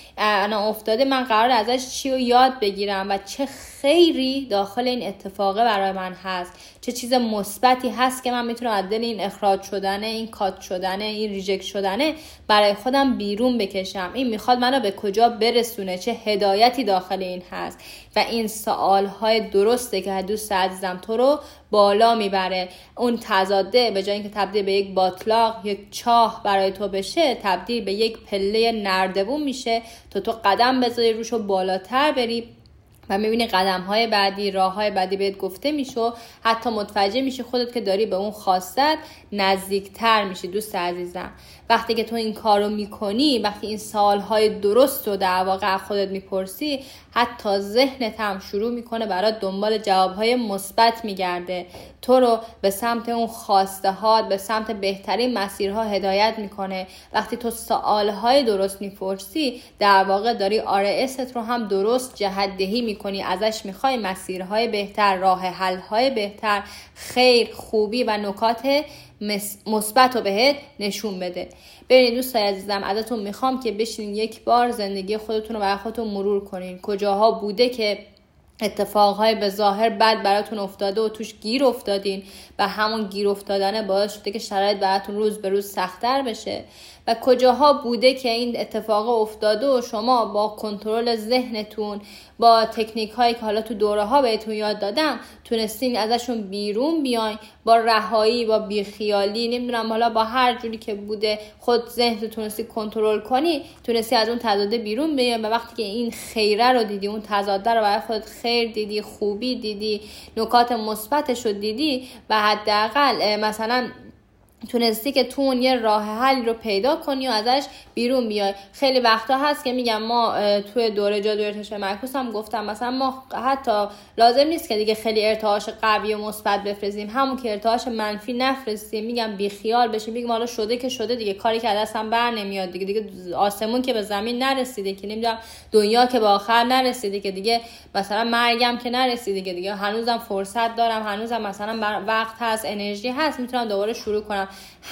انا افتاده، من قرار ازش چی رو یاد بگیرم و چه خیری داخل این اتفاقه برای من هست، چه چیز مثبتی هست که من میتونم از دل این اخراج شدنه، این کات شدنه، این ریجکت شدنه برای خودم بیرون بکشم. این میخواد منو به کجا برسونه، چه هدایتی داخل این هست. و این سوالهای درسته که دوست عزیزم تو رو بالا میبره. اون تضاده به جای اینکه تبدیل به یک باطلاق، یک چاه برای تو بشه، تبدیل به یک پله نردبون میشه تا تو قدم بذاری روش و بالاتر بری و میبینی قدم‌های بعدی، راه‌های بعدی بهت گفته میشه، حتی متوجه میشی خودت که داری به اون خواستت نزدیکتر میشی. دوست عزیزم وقتی که تو این کارو میکنی، وقتی این سوال‌های درست رو در واقع خودت میپرسی، حتی ذهنت هم شروع میکنه برات دنبال جواب‌های مثبت میگرده، تو رو به سمت اون خواسته ها، به سمت بهترین مسیرها هدایت میکنه. وقتی تو سوال‌های درست میپرسی، در واقع داری RSت رو هم درست جهت‌دهی میکنی، ازش میخوای مسیرهای بهتر، راه حل‌های بهتر، خیر، خوبی و نکات مثبت رو بهت نشون بده. ببینید دوستای عزیزم، ازتون میخوام که بشینین یک بار زندگی خودتون رو برای خودتون مرور کنین. کجاها بوده که اتفاقهای به ظاهر بد براتون افتاده و توش گیر افتادین و همون گیر افتادنه باعث شده که شرایط براتون روز به روز سخت‌تر بشه، و کجاها بوده که این اتفاق افتاده و شما با کنترل ذهنتون، با تکنیک هایی که حالا تو دوره ها بهتون یاد دادم، تونستین ازشون بیرون بیاین، با رهایی، با بیخیالی، نمیدونم حالا با هر جوری که بوده خود ذهنتون تونستی کنترل کنی، تونستی از اون تضاده بیرون بیاین. و وقتی که این خیره رو دیدی، اون تضاده رو برای خودت خیر دیدی، خوبی دیدی، نکات مثبتش رو دیدی و حداقل مثلا تونستی که تو اون یه راه حل رو پیدا کنی و ازش بیرون بیای. خیلی وقتا هست که میگم ما توی دوره جادوی ارتعاش معکوس هم گفتم مثلا ما حتی لازم نیست که دیگه خیلی ارتعاش قوی و مثبت بفرستیم، همون که ارتعاش منفی نفرستیم، میگم بی خیال بشیم، میگم حالا شده که شده دیگه، کاری که دستم بر نمیاد دیگه آسمون که به زمین نرسیده که، نمیدونم دنیا که به آخر نرسیده که دیگه، مثلا مرگم که نرسیده که دیگه، هنوزم فرصت دارم، هنوزم مثلا وقت هست، انرژی هست، میتونم دوباره شروع کنم.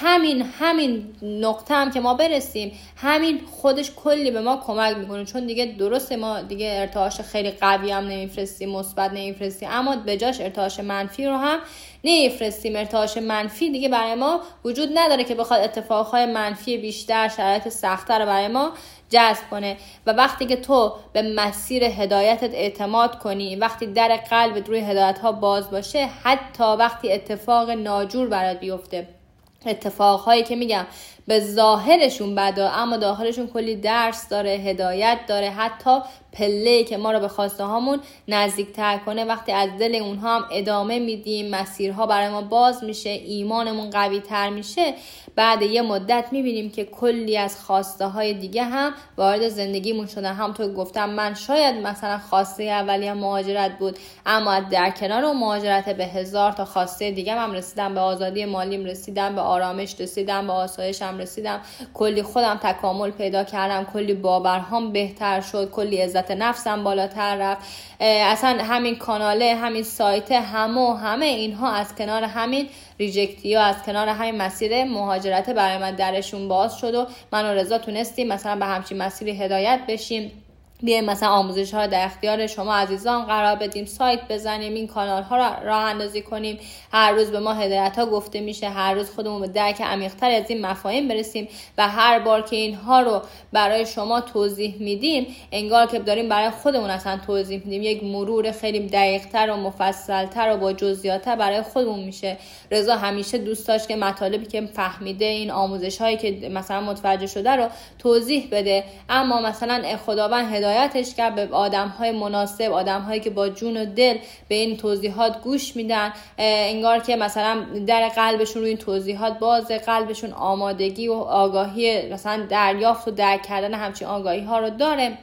همین نقطه هم که ما برسیم، همین خودش کلی به ما کمک میکنه، چون دیگه درسته ما دیگه ارتعاش خیلی قوی هم نمیفرستیم، مثبت نمیفرستیم، اما به جاش ارتعاش منفی رو هم نمیفرستیم. ارتعاش منفی دیگه برای ما وجود نداره که بخواد اتفاقهای منفی بیشتر، شرایط سخت‌تر رو برای ما جذب کنه. و وقتی که تو به مسیر هدایتت اعتماد کنی، وقتی در قلبت روی هدایت‌ها باز باشه، حتی وقتی اتفاق ناجور برات بیفته، اتفاقهایی که میگم به ظاهرشون بده اما داخلشون کلی درس داره، هدایت داره، حتی پله‌ای که ما رو به خواسته هامون نزدیک‌تر کنه، وقتی از دل اونها هم ادامه میدیم، مسیرها برای ما باز میشه، ایمانمون قوی تر میشه، بعد یه مدت میبینیم که کلی از خواسته های دیگه هم وارد زندگیمون شدن. همونطور گفتم من شاید مثلا خواسته اولیه مهاجرت بود، اما در کنار اون مهاجرت به 1000 تا خواسته دیگه هم رسیدم، به آزادی مالیم رسیدم، به آرامش رسیدم، به آسایشم رسیدم، کلی خودم تکامل پیدا کردم، کلی باورهام بهتر شد، کلی عزت نفسم بالاتر رفت. اصلا همین کاناله، همین سایت، همه اینها از کنار همین ریجکتی ها، از کنار همین مسیر مهاجرت برای من درشون باز شد و من و رضا تونستیم مثلا به همچین مسیری هدایت بشیم. بیایم مثلا آموزش ها در اختیار شما عزیزان قرار بدیم، سایت بزنیم، این کانال ها را راه اندازی کنیم، هر روز به ما هدایت ها گفته میشه، هر روز خودمون به درک عمیق‌تر از این مفاهیم برسیم و هر بار که اینها رو برای شما توضیح میدیم انگار که داریم برای خودمون اصلا توضیح میدیم، یک مرور خیلی دقیق‌تر و مفصل‌تر و با جزئیات‌تر برای خودمون میشه. رضا همیشه دوست داشت که مطالبی که فهمیده، این آموزش هایی که مثلا متوجه شده رو توضیح بده، اما مثلا خداوند هدایتش کرد به آدم‌های مناسب، آدم‌هایی که با جون و دل به این توضیحات گوش میدن، انگار که مثلا در قلبشون روی این توضیحات بازه، قلبشون آمادگی و آگاهی مثلا دریافت و درک کردن همچین آگاهی ها رو داره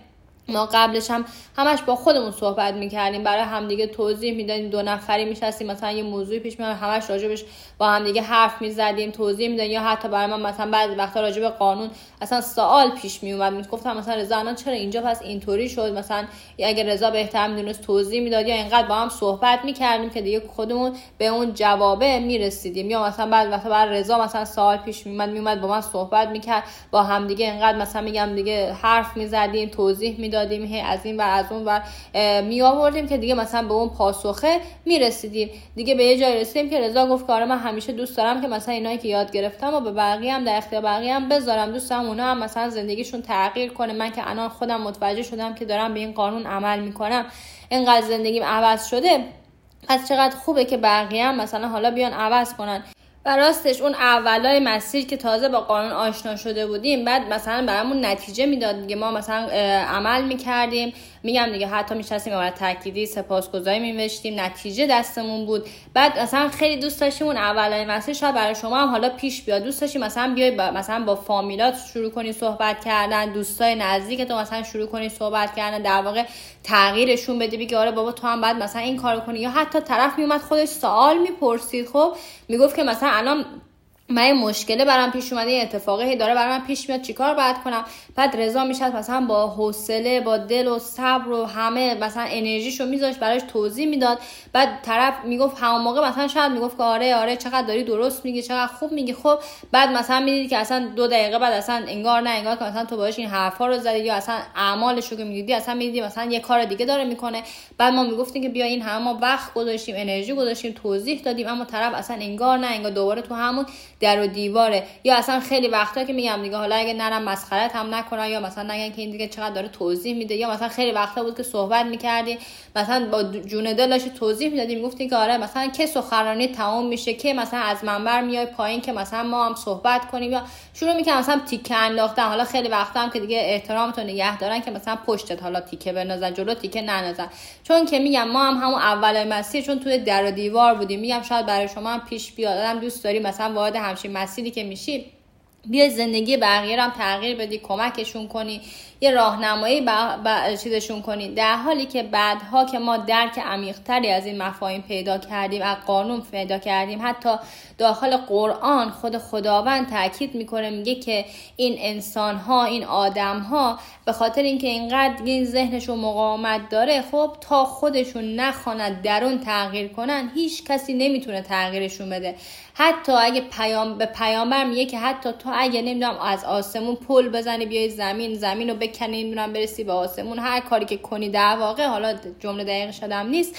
ما قبلش هم همش با خودمون صحبت میکردیم، برای همدیگه توضیح میدادیم، 2 نفری میشستیم مثلا یه موضوعی پیش میاد همش راجبش با همدیگه حرف میزدیم، توضیح میدادیم. یا حتی برای من مثلا بعضی وقتا راجب قانون اصلا سوال پیش میومد، میگفتم مثلا رضا الان چرا اینجا پس اینطوری شد، مثلا اگه رضا بهتر میدونست توضیح میداد، یا اینقدر با هم صحبت میکردیم که دیگه خودمون به اون جوابه میرسیدیم. یا مثلا بعضی وقتا برای رضا مثلا سوال پیش میومد با من صحبت میکرد، با همدیگه اینقدر مثلا میگم دیگه حرف میزدیم، توضیح میدادیم، هی از این ور از اون ور می آوردیم که دیگه مثلا به اون پاسخه میرسیدیم. دیگه به یه جای رسیدیم که رضا گفت که آره من همیشه دوست دارم که مثلا اینایی که یاد گرفتم و به بقیه هم در اختیار بقیه هم بذارم، دوست دارم اونا هم مثلا زندگیشون تغییر کنه. من که الان خودم متوجه شدم که دارم به این قانون عمل میکنم، اینقدر زندگیم عوض شده، پس چقدر خوبه که بقیه هم مثلا حالا بیان عوض کنن. و راستش اون اولای مسیر که تازه با قانون آشنا شده بودیم، بعد مثلا برامون نتیجه میداد دیگه، ما مثلا عمل میکردیم، میگم دیگه حتی میشستیم و تأکیدی سپاسگزاری می‌نوشتیم، نتیجه دستمون بود. بعد مثلا خیلی دوست داشتیم اون اولای مسیر شاید برای شما هم حالا پیش بیاد، دوست داشتیم مثلا بیای مثلا با فامیلات شروع کنی صحبت کردن، دوستای نزدیکت مثلا شروع کنی صحبت کردن، در واقع تغییرشون بدی، بگی آره بابا تو هم بعد مثلا این کارو کنی. یا حتی طرف میومد خودش سوال میپرسید، خب میگفت که مثلا الان من یه مشکله برام پیش اومده، یه اتفاقی داره برام پیش میاد، چیکار باید کنم؟ بعد رضا میشد مثلا با حوصله، با دل و صبر و همه مثلا انرژیشو میذاشت براش توضیح میداد. بعد طرف میگفت همون موقع مثلا شاید میگفت که آره چقدر داری درست میگی، چقدر خوب میگی. خب بعد مثلا میدیدی که اصلا 2 دقیقه بعد اصلا انگار که مثلا تو باهاش این حرفا رو زدی، یا اصلا اعمالشو که میدیدی اصلا میدیدی مثلا یه کار دیگه داره میکنه. بعد ما میگفتیم که بیا این همه ما وقت گذاشتیم، انرژی گذاشتیم، توضیح دادیم، اما طرف اصلا انگار دوباره تو همون در و دیواره. یا اصلا خیلی وقتا که میگم دیگه حالا اگه نرم مسخرت هم نکنن، یا مثلا نگن که این دیگه چقدر داره توضیح میده. یا مثلا خیلی وقتا بود که صحبت میکردی مثلا با جون دلش توضیح میدادی، میگفتی که آره مثلا که سخنرانی تمام میشه، که مثلا از منبر میای پایین که مثلا ما هم صحبت کنیم، یا شروع میکنم مثلا تیکه انداختن. حالا خیلی وقتا هم که دیگه احترامتون نگه دارن که مثلا پشتت حالا تیکه بنازن، جلو تیکه نندازن، چون که میگم ما هم همون اول مسیر چون توی در و دیوار بودیم. میگم شاید برای شما هم پیش بیاد، آدم دوست داری مثلا وارد همچین مسیری که میشی بیای زندگی بقیه رو هم تغییر بدی، کمکشون کنی، یه راهنمایی چیزشون کنی، در حالی که بعدها که ما درک عمیق‌تری از این مفاهیم پیدا کردیم، از قانون پیدا کردیم، حتی داخل قرآن خود خداوند تاکید میکنه، میگه که این انسان‌ها، این آدم‌ها به خاطر اینکه اینقدر این ذهنشون مقاومت داره، خب تا خودشون نخواند درون تغییر کنن، هیچ کسی نمیتونه تغییرشون بده. حتی اگه به پیامبر میگه که حتی تو اگه نمیدونم از آسمون پل بزنی بیای زمین رو بکنی نمیدونم برسی به آسمون، هر کاری که کنی در واقع، حالا جمله دقیق شدم نیست،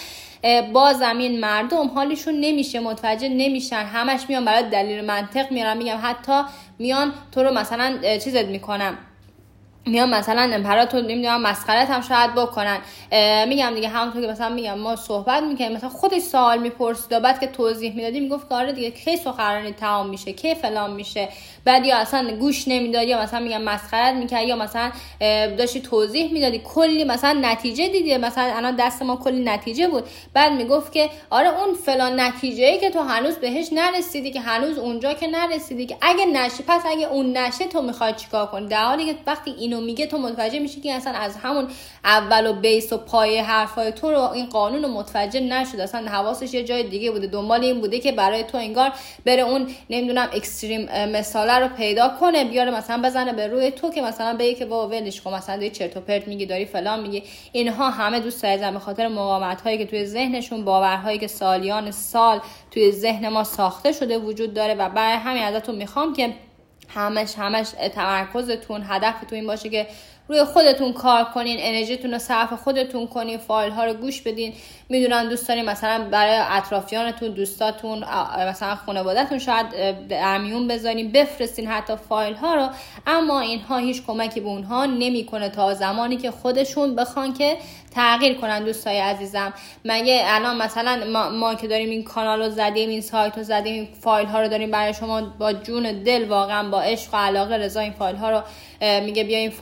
با زمین مردم حالشون نمیشه، متوجه نمیشن، همش میان برای دلیل منطق میارن، میگم حتی میان تو رو مثلا چیزت میکنم، میام مثلا امپراتور نمیدونم مسخرت هم شاید بکنن. میگم دیگه همونطور که مثلا میگم ما صحبت میکنیم، مثلا خودش سوال میپرسید و بعد که توضیح میدادیم میگفت که آره دیگه کی سخنرانی تمام میشه، کی فلان میشه. بعد یا اصلا گوش نمیداد، یا مثلا میگم مسخرت میکرد، یا مثلا داشتی توضیح میدادی کلی مثلا نتیجه دیدی، مثلا الان دست ما کلی نتیجه بود، بعد میگفت که آره اون فلان نتیجه‌ای که تو هنوز بهش نرسیدی، که هنوز اونجا که نرسیدی، که اگه نشه، پس اگه اون نشه تو میخوای چیکار کنی؟ در حالی که وقتی اینو میگه تو متوجه میشی که اصلا از همون اول و بیس و پایه حرفای تو رو این قانون رو متوجه نشده، اصلا حواسش یه جای دیگه بوده، دنبال این بوده که برای تو انگار بره اون نمیدونم اکستریم مثاله رو پیدا کنه، بیاره مثلا بزنه به روی تو که مثلا بگه که بابا ولش کن، مثلا داری چرت و پرت میگی، داری فلان میگی. اینها همه دوست عزیزم به خاطر مقاومت هایی که توی ذهنشون، باورهایی که سالیان سال توی ذهن ما ساخته شده وجود داره. و برای همین ازتون میخوام که همش تمرکزتون، هدفتون این باشه که روی خودتون کار کنین، انرژیتون رو صرف خودتون کنین، فایل ها رو گوش بدین. میدونن دوست دارین مثلا برای اطرافیانتون، دوستاتون، مثلا خانواده‌تون شاید در میون بذارین، بفرستین حتی فایل ها رو، اما اینها هیچ کمکی به اونها نمیکنه تا زمانی که خودشون بخوان که تغییر کنن. دوستای عزیزم، مگه الان مثلا ما که داریم این کانال رو زدیم، این سایت رو زدیم، این فایل ها رو داریم برای شما با جون دل، واقعا با عشق و علاقه، رضا این فایل ها رو میگه بیا این فایل رو بگیریم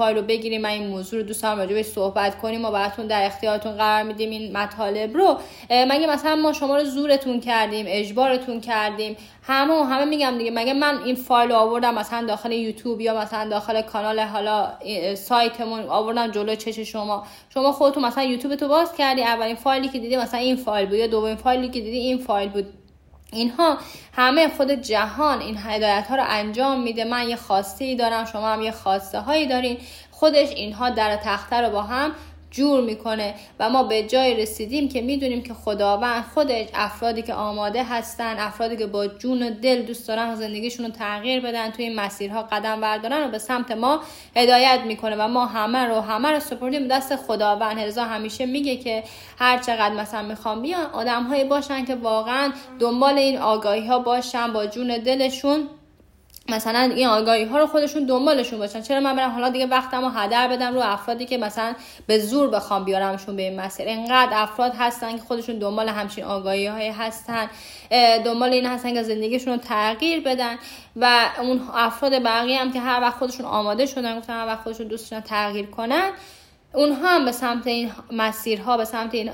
بگیریم. من این موضوع رو دوست دارم راجع بهش صحبت کنیم و براتون در اختیارتون قرار میدیم این مطالب رو. مگه مثلا ما شما رو زورتون کردیم، اجبارتون کردیم؟ همه میگم دیگه، مگه من این فایل آوردم مثلا داخل یوتیوب یا مثلا داخل کانال حالا سایتمون آوردم جلو چش شما خودتون مثلا یوتیوب تو باز کردی، اولین فایلی که دیدی مثلا این فایل بود یا دومین فایلی که دیدی این فایل بود. اینها همه خود جهان این هدایت ها رو انجام میده. من یه خواسته دارم، شما هم یه خواسته هایی دارین، خودش اینها در تخته رو با هم جور میکنه و ما به جای رسیدیم که میدونیم که خداوند خودش افرادی که آماده هستن، افرادی که با جون و دل دوست دارن زندگیشون رو تغییر بدن، توی این مسیرها قدم بردارن و به سمت ما هدایت میکنه و ما همه رو سپردیم دست خداوند. رضا همیشه میگه که هر چقدر مثلا میخوام بیان آدم‌هایی باشن که واقعا دنبال این آگاهی ها باشن، با جون دلشون مثلا این آگاهی ها رو خودشون دنبالشون باشن. چرا من برم حالا دیگه وقتمو هدر بدم رو افرادی که مثلا به زور بخوام بیارمشون به این مسیر؟ اینقدر افراد هستن که خودشون دنبال همچین آگاهی های هستن، دنبال این هستن که زندگیشون رو تغییر بدن و اون افراد بقیه هم که هر وقت خودشون آماده شدن، گفتن هر وقت خودشون دوست دارن تغییر کنن، اونها هم به سمت این مسیرها، به سمت این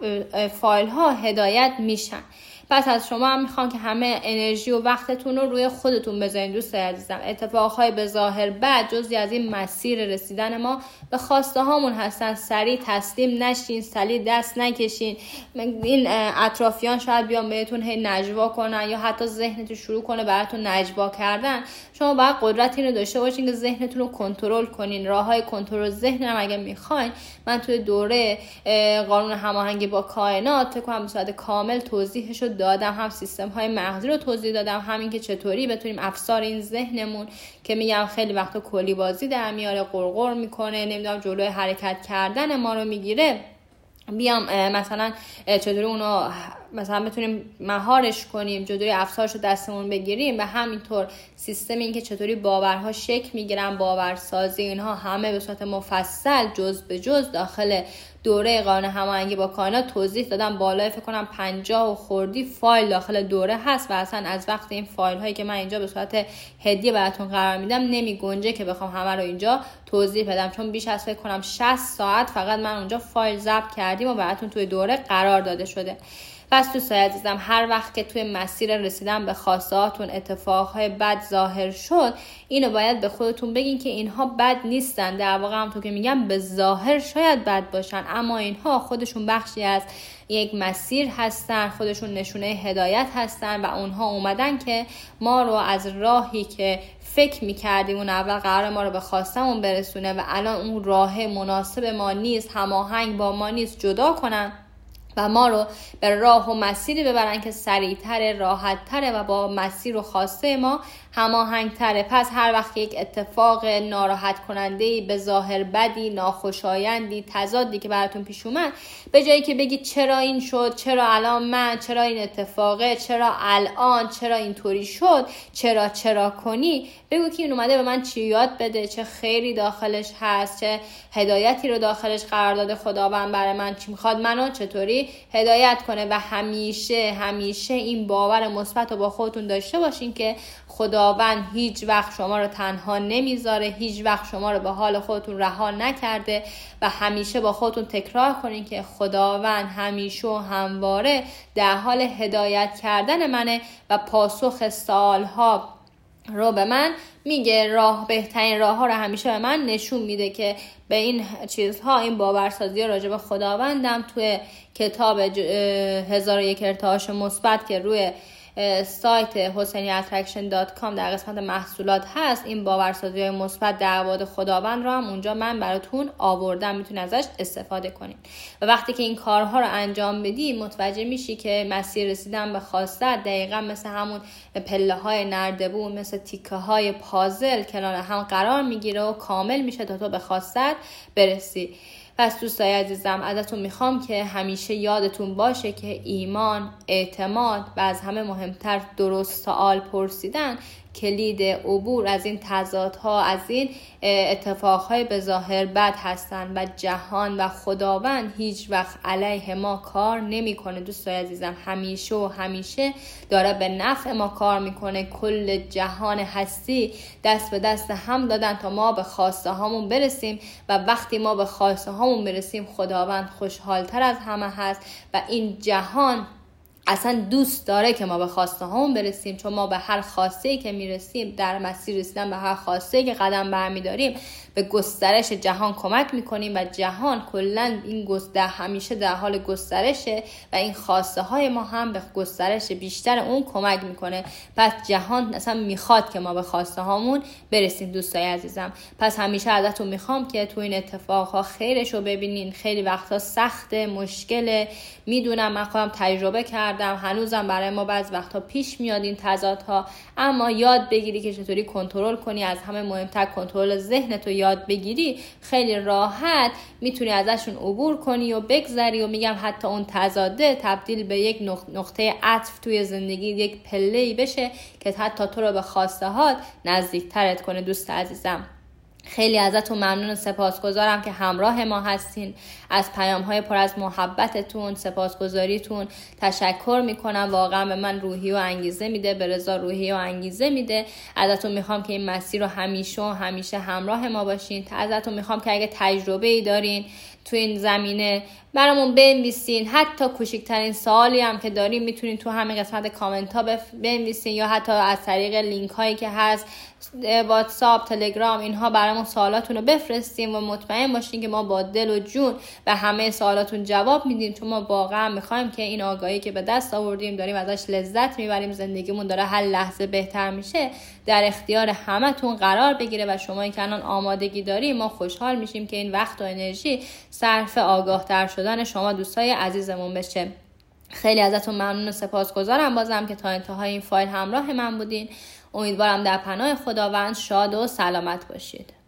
فایل ها هدایت میشن. پس از شما هم میخوام که همه انرژی و وقتتون رو روی خودتون بذارین. دوستای عزیزم، اتفاقهای به ظاهر بد جزئی از این مسیر رسیدن ما به خواسته هامون هستن. سریع تسلیم نشین، سریع دست نکشین. این اطرافیان شاید بیان بهتون هی نجوا کنن یا حتی ذهنتون شروع کنه براتون نجوا کردن. شما باید قدرت اینو داشته باشین که ذهنتون رو کنترل کنین. راههای کنترل ذهن هم اگه میخواین، من توی دوره قانون هماهنگی با کائنات فکر کنم به صورت کامل توضیحش رو دادم. هم سیستم های مغزی رو توضیح دادم، همین که چطوری بتونیم افسار این ذهنمون که میگم خیلی وقتا کلی بازی در میاره، قرقر میکنه، نمیدونم جلوی حرکت کردن ما رو میگیره، بیام مثلا چطوری اونو مثلا بتونیم مهارش کنیم، چطوری افسارش رو دستمون بگیریم. و همینطور سیستم این که چطوری باورها شکل میگیرن، باورسازی، اینها همه به صورت مفصل جز به جز داخل دوره قانون هماهنگی با کائنات توضیح دادم. بالای فکر کنم 50 و خوردی فایل داخل دوره هست و اصلا از وقت این فایل هایی که من اینجا به صورت هدیه براتون قرار میدم نمی گنجه که بخوام همه رو اینجا توضیح بدم، چون بیش از فکر کنم 60 ساعت فقط من اونجا فایل ضبط کردیم و براتون توی دوره قرار داده شده. پس دوستای عزیزم، هر وقت که توی مسیر رسیدن به خواستهاتون اتفاقهای بد ظاهر شد، اینو باید به خودتون بگین که اینها بد نیستن. در واقع همونطور که میگم به ظاهر شاید بد باشن، اما اینها خودشون بخشی از یک مسیر هستن، خودشون نشونه هدایت هستن و اونها اومدن که ما رو از راهی که فکر میکردیم اون اول قرار ما رو به خواستمون برسونه و الان اون راه مناسب ما نیست، هماهنگ با ما نیست، جدا کنن و ما رو به راه و مسیری ببرن که سریع‌تره، راحت‌تره و با مسیر و خواسته ما هماهنگ‌تره. پس هر وقت یک اتفاق ناراحت کننده‌ای، به ظاهر بدی، ناخوشایندی، تضادی که براتون پیش اومد، به جایی که بگید چرا این شد، چرا الان من، چرا این اتفاقه، چرا الان، چرا اینطوری شد، چرا کنی، بگو که این اومده به من چی یاد بده، چه خیری داخلش هست، چه هدایتی رو داخلش قرار داده خداوند برای من، چی میخواد منو چطوری هدایت کنه. و همیشه این باور مثبت رو با خودتون داشته باشین که خداوند هیچ وقت شما رو تنها نمیذاره، هیچ وقت شما رو به حال خودتون رها نکرده و همیشه با خودتون تکرار کنین که خداوند همیشه و همواره در حال هدایت کردن منه و پاسخ سوالها رو به من میگه، بهترین راه ها رو همیشه به من نشون میده که به این چیزها، این باورسازی راجع به خداوندم توی کتاب 1001 ارتعاش مثبت که روی سایت hosseiniattraction.com در قسمت محصولات هست، این باورسازی مثبت در مورد خداوند رو هم اونجا من براتون آوردم، میتونید ازش استفاده کنید. و وقتی که این کارها رو انجام بدی متوجه میشی که مسیر رسیدن به خواسته دقیقا مثل همون پله های نردبون، مثل تیکه های پازل کنار هم قرار میگیره و کامل میشه تا تو به خواستت برسی. پس دوستای عزیزم، ازتون میخوام که همیشه یادتون باشه که ایمان، اعتماد و از همه مهمتر درست سوال پرسیدن کلید عبور از این تضادها، از این اتفاقهای به ظاهر بد هستن و جهان و خداوند هیچ وقت علیه ما کار نمیکنه. دوستای عزیزم همیشه و همیشه داره به نفع ما کار میکنه. کل جهان هستی دست به دست هم دادن تا ما به خواسته هامون برسیم و وقتی ما به خواسته هامون برسیم خداوند خوشحالتر از همه هست و این جهان اصلا دوست داره که ما به خواسته هامون برسیم، چون ما به هر خواسته که میرسیم، در مسیر رسیدن به هر خواسته که قدم برمیداریم به گسترش جهان کمک میکنیم و جهان کلا این همیشه در حال گسترشه و این خواسته های ما هم به گسترش بیشتر اون کمک میکنه. پس جهان اصلا میخواد که ما به خواسته هامون برسیم. دوستای عزیزم پس همیشه ازتون میخوام که تو این اتفاقها خیرش رو ببینین. خیلی وقتا سخته، مشکله، میدونم، من خودم تجربه کردم، هنوزم برای ما بعض وقتا پیش میاد این تضادها، اما یاد بگیری که چطوری کنترل کنی. از همه مهمتر کنترل ذهنتو یاد بگیری، خیلی راحت میتونی ازشون عبور کنی و بگذری. و میگم حتی اون تضاده تبدیل به یک نقطه عطف توی زندگی، یک پله‌ای بشه که حتی تو رو به خواسته هات نزدیکترت کنه. دوست عزیزم خیلی ازتون ممنون و سپاسگزارم که همراه ما هستین. از پیام‌های پر از محبتتون، سپاسگزاریتون تشکر میکنم. واقعا به من روحی و انگیزه میده، به رضا روحی و انگیزه میده. ازتون میخوام که این مسیر رو همیشه همراه ما باشین. ازتون میخوام که اگه تجربه‌ای دارین تو این زمینه برامون بنویسین. حتی کوچکترین سوالی هم که دارین میتونین تو همین قسمت کامنت ها بنویسین یا حتی از طریق لینک هایی که هست، واتساپ، تلگرام، اینها برامون سوالاتون رو بفرستین و مطمئن باشین که ما با دل و جون به همه سوالاتون جواب میدیم، چون ما واقعا میخوایم که این آگاهی که به دست آوردیم داریم ازش لذت میبریم، زندگیمون داره هر لحظه بهتر میشه، در اختیار همتون قرار بگیره و شما که الان آمادگی داریم ما خوشحال میشیم که این وقت و انرژی صرف آگاه تر شدن شما دوستای عزیزمون بشه. خیلی ازتون ممنون و سپاسگزارم بازم که تا انتهای این فایل همراه من بودین. امیدوارم در پناه خداوند شاد و سلامت باشید.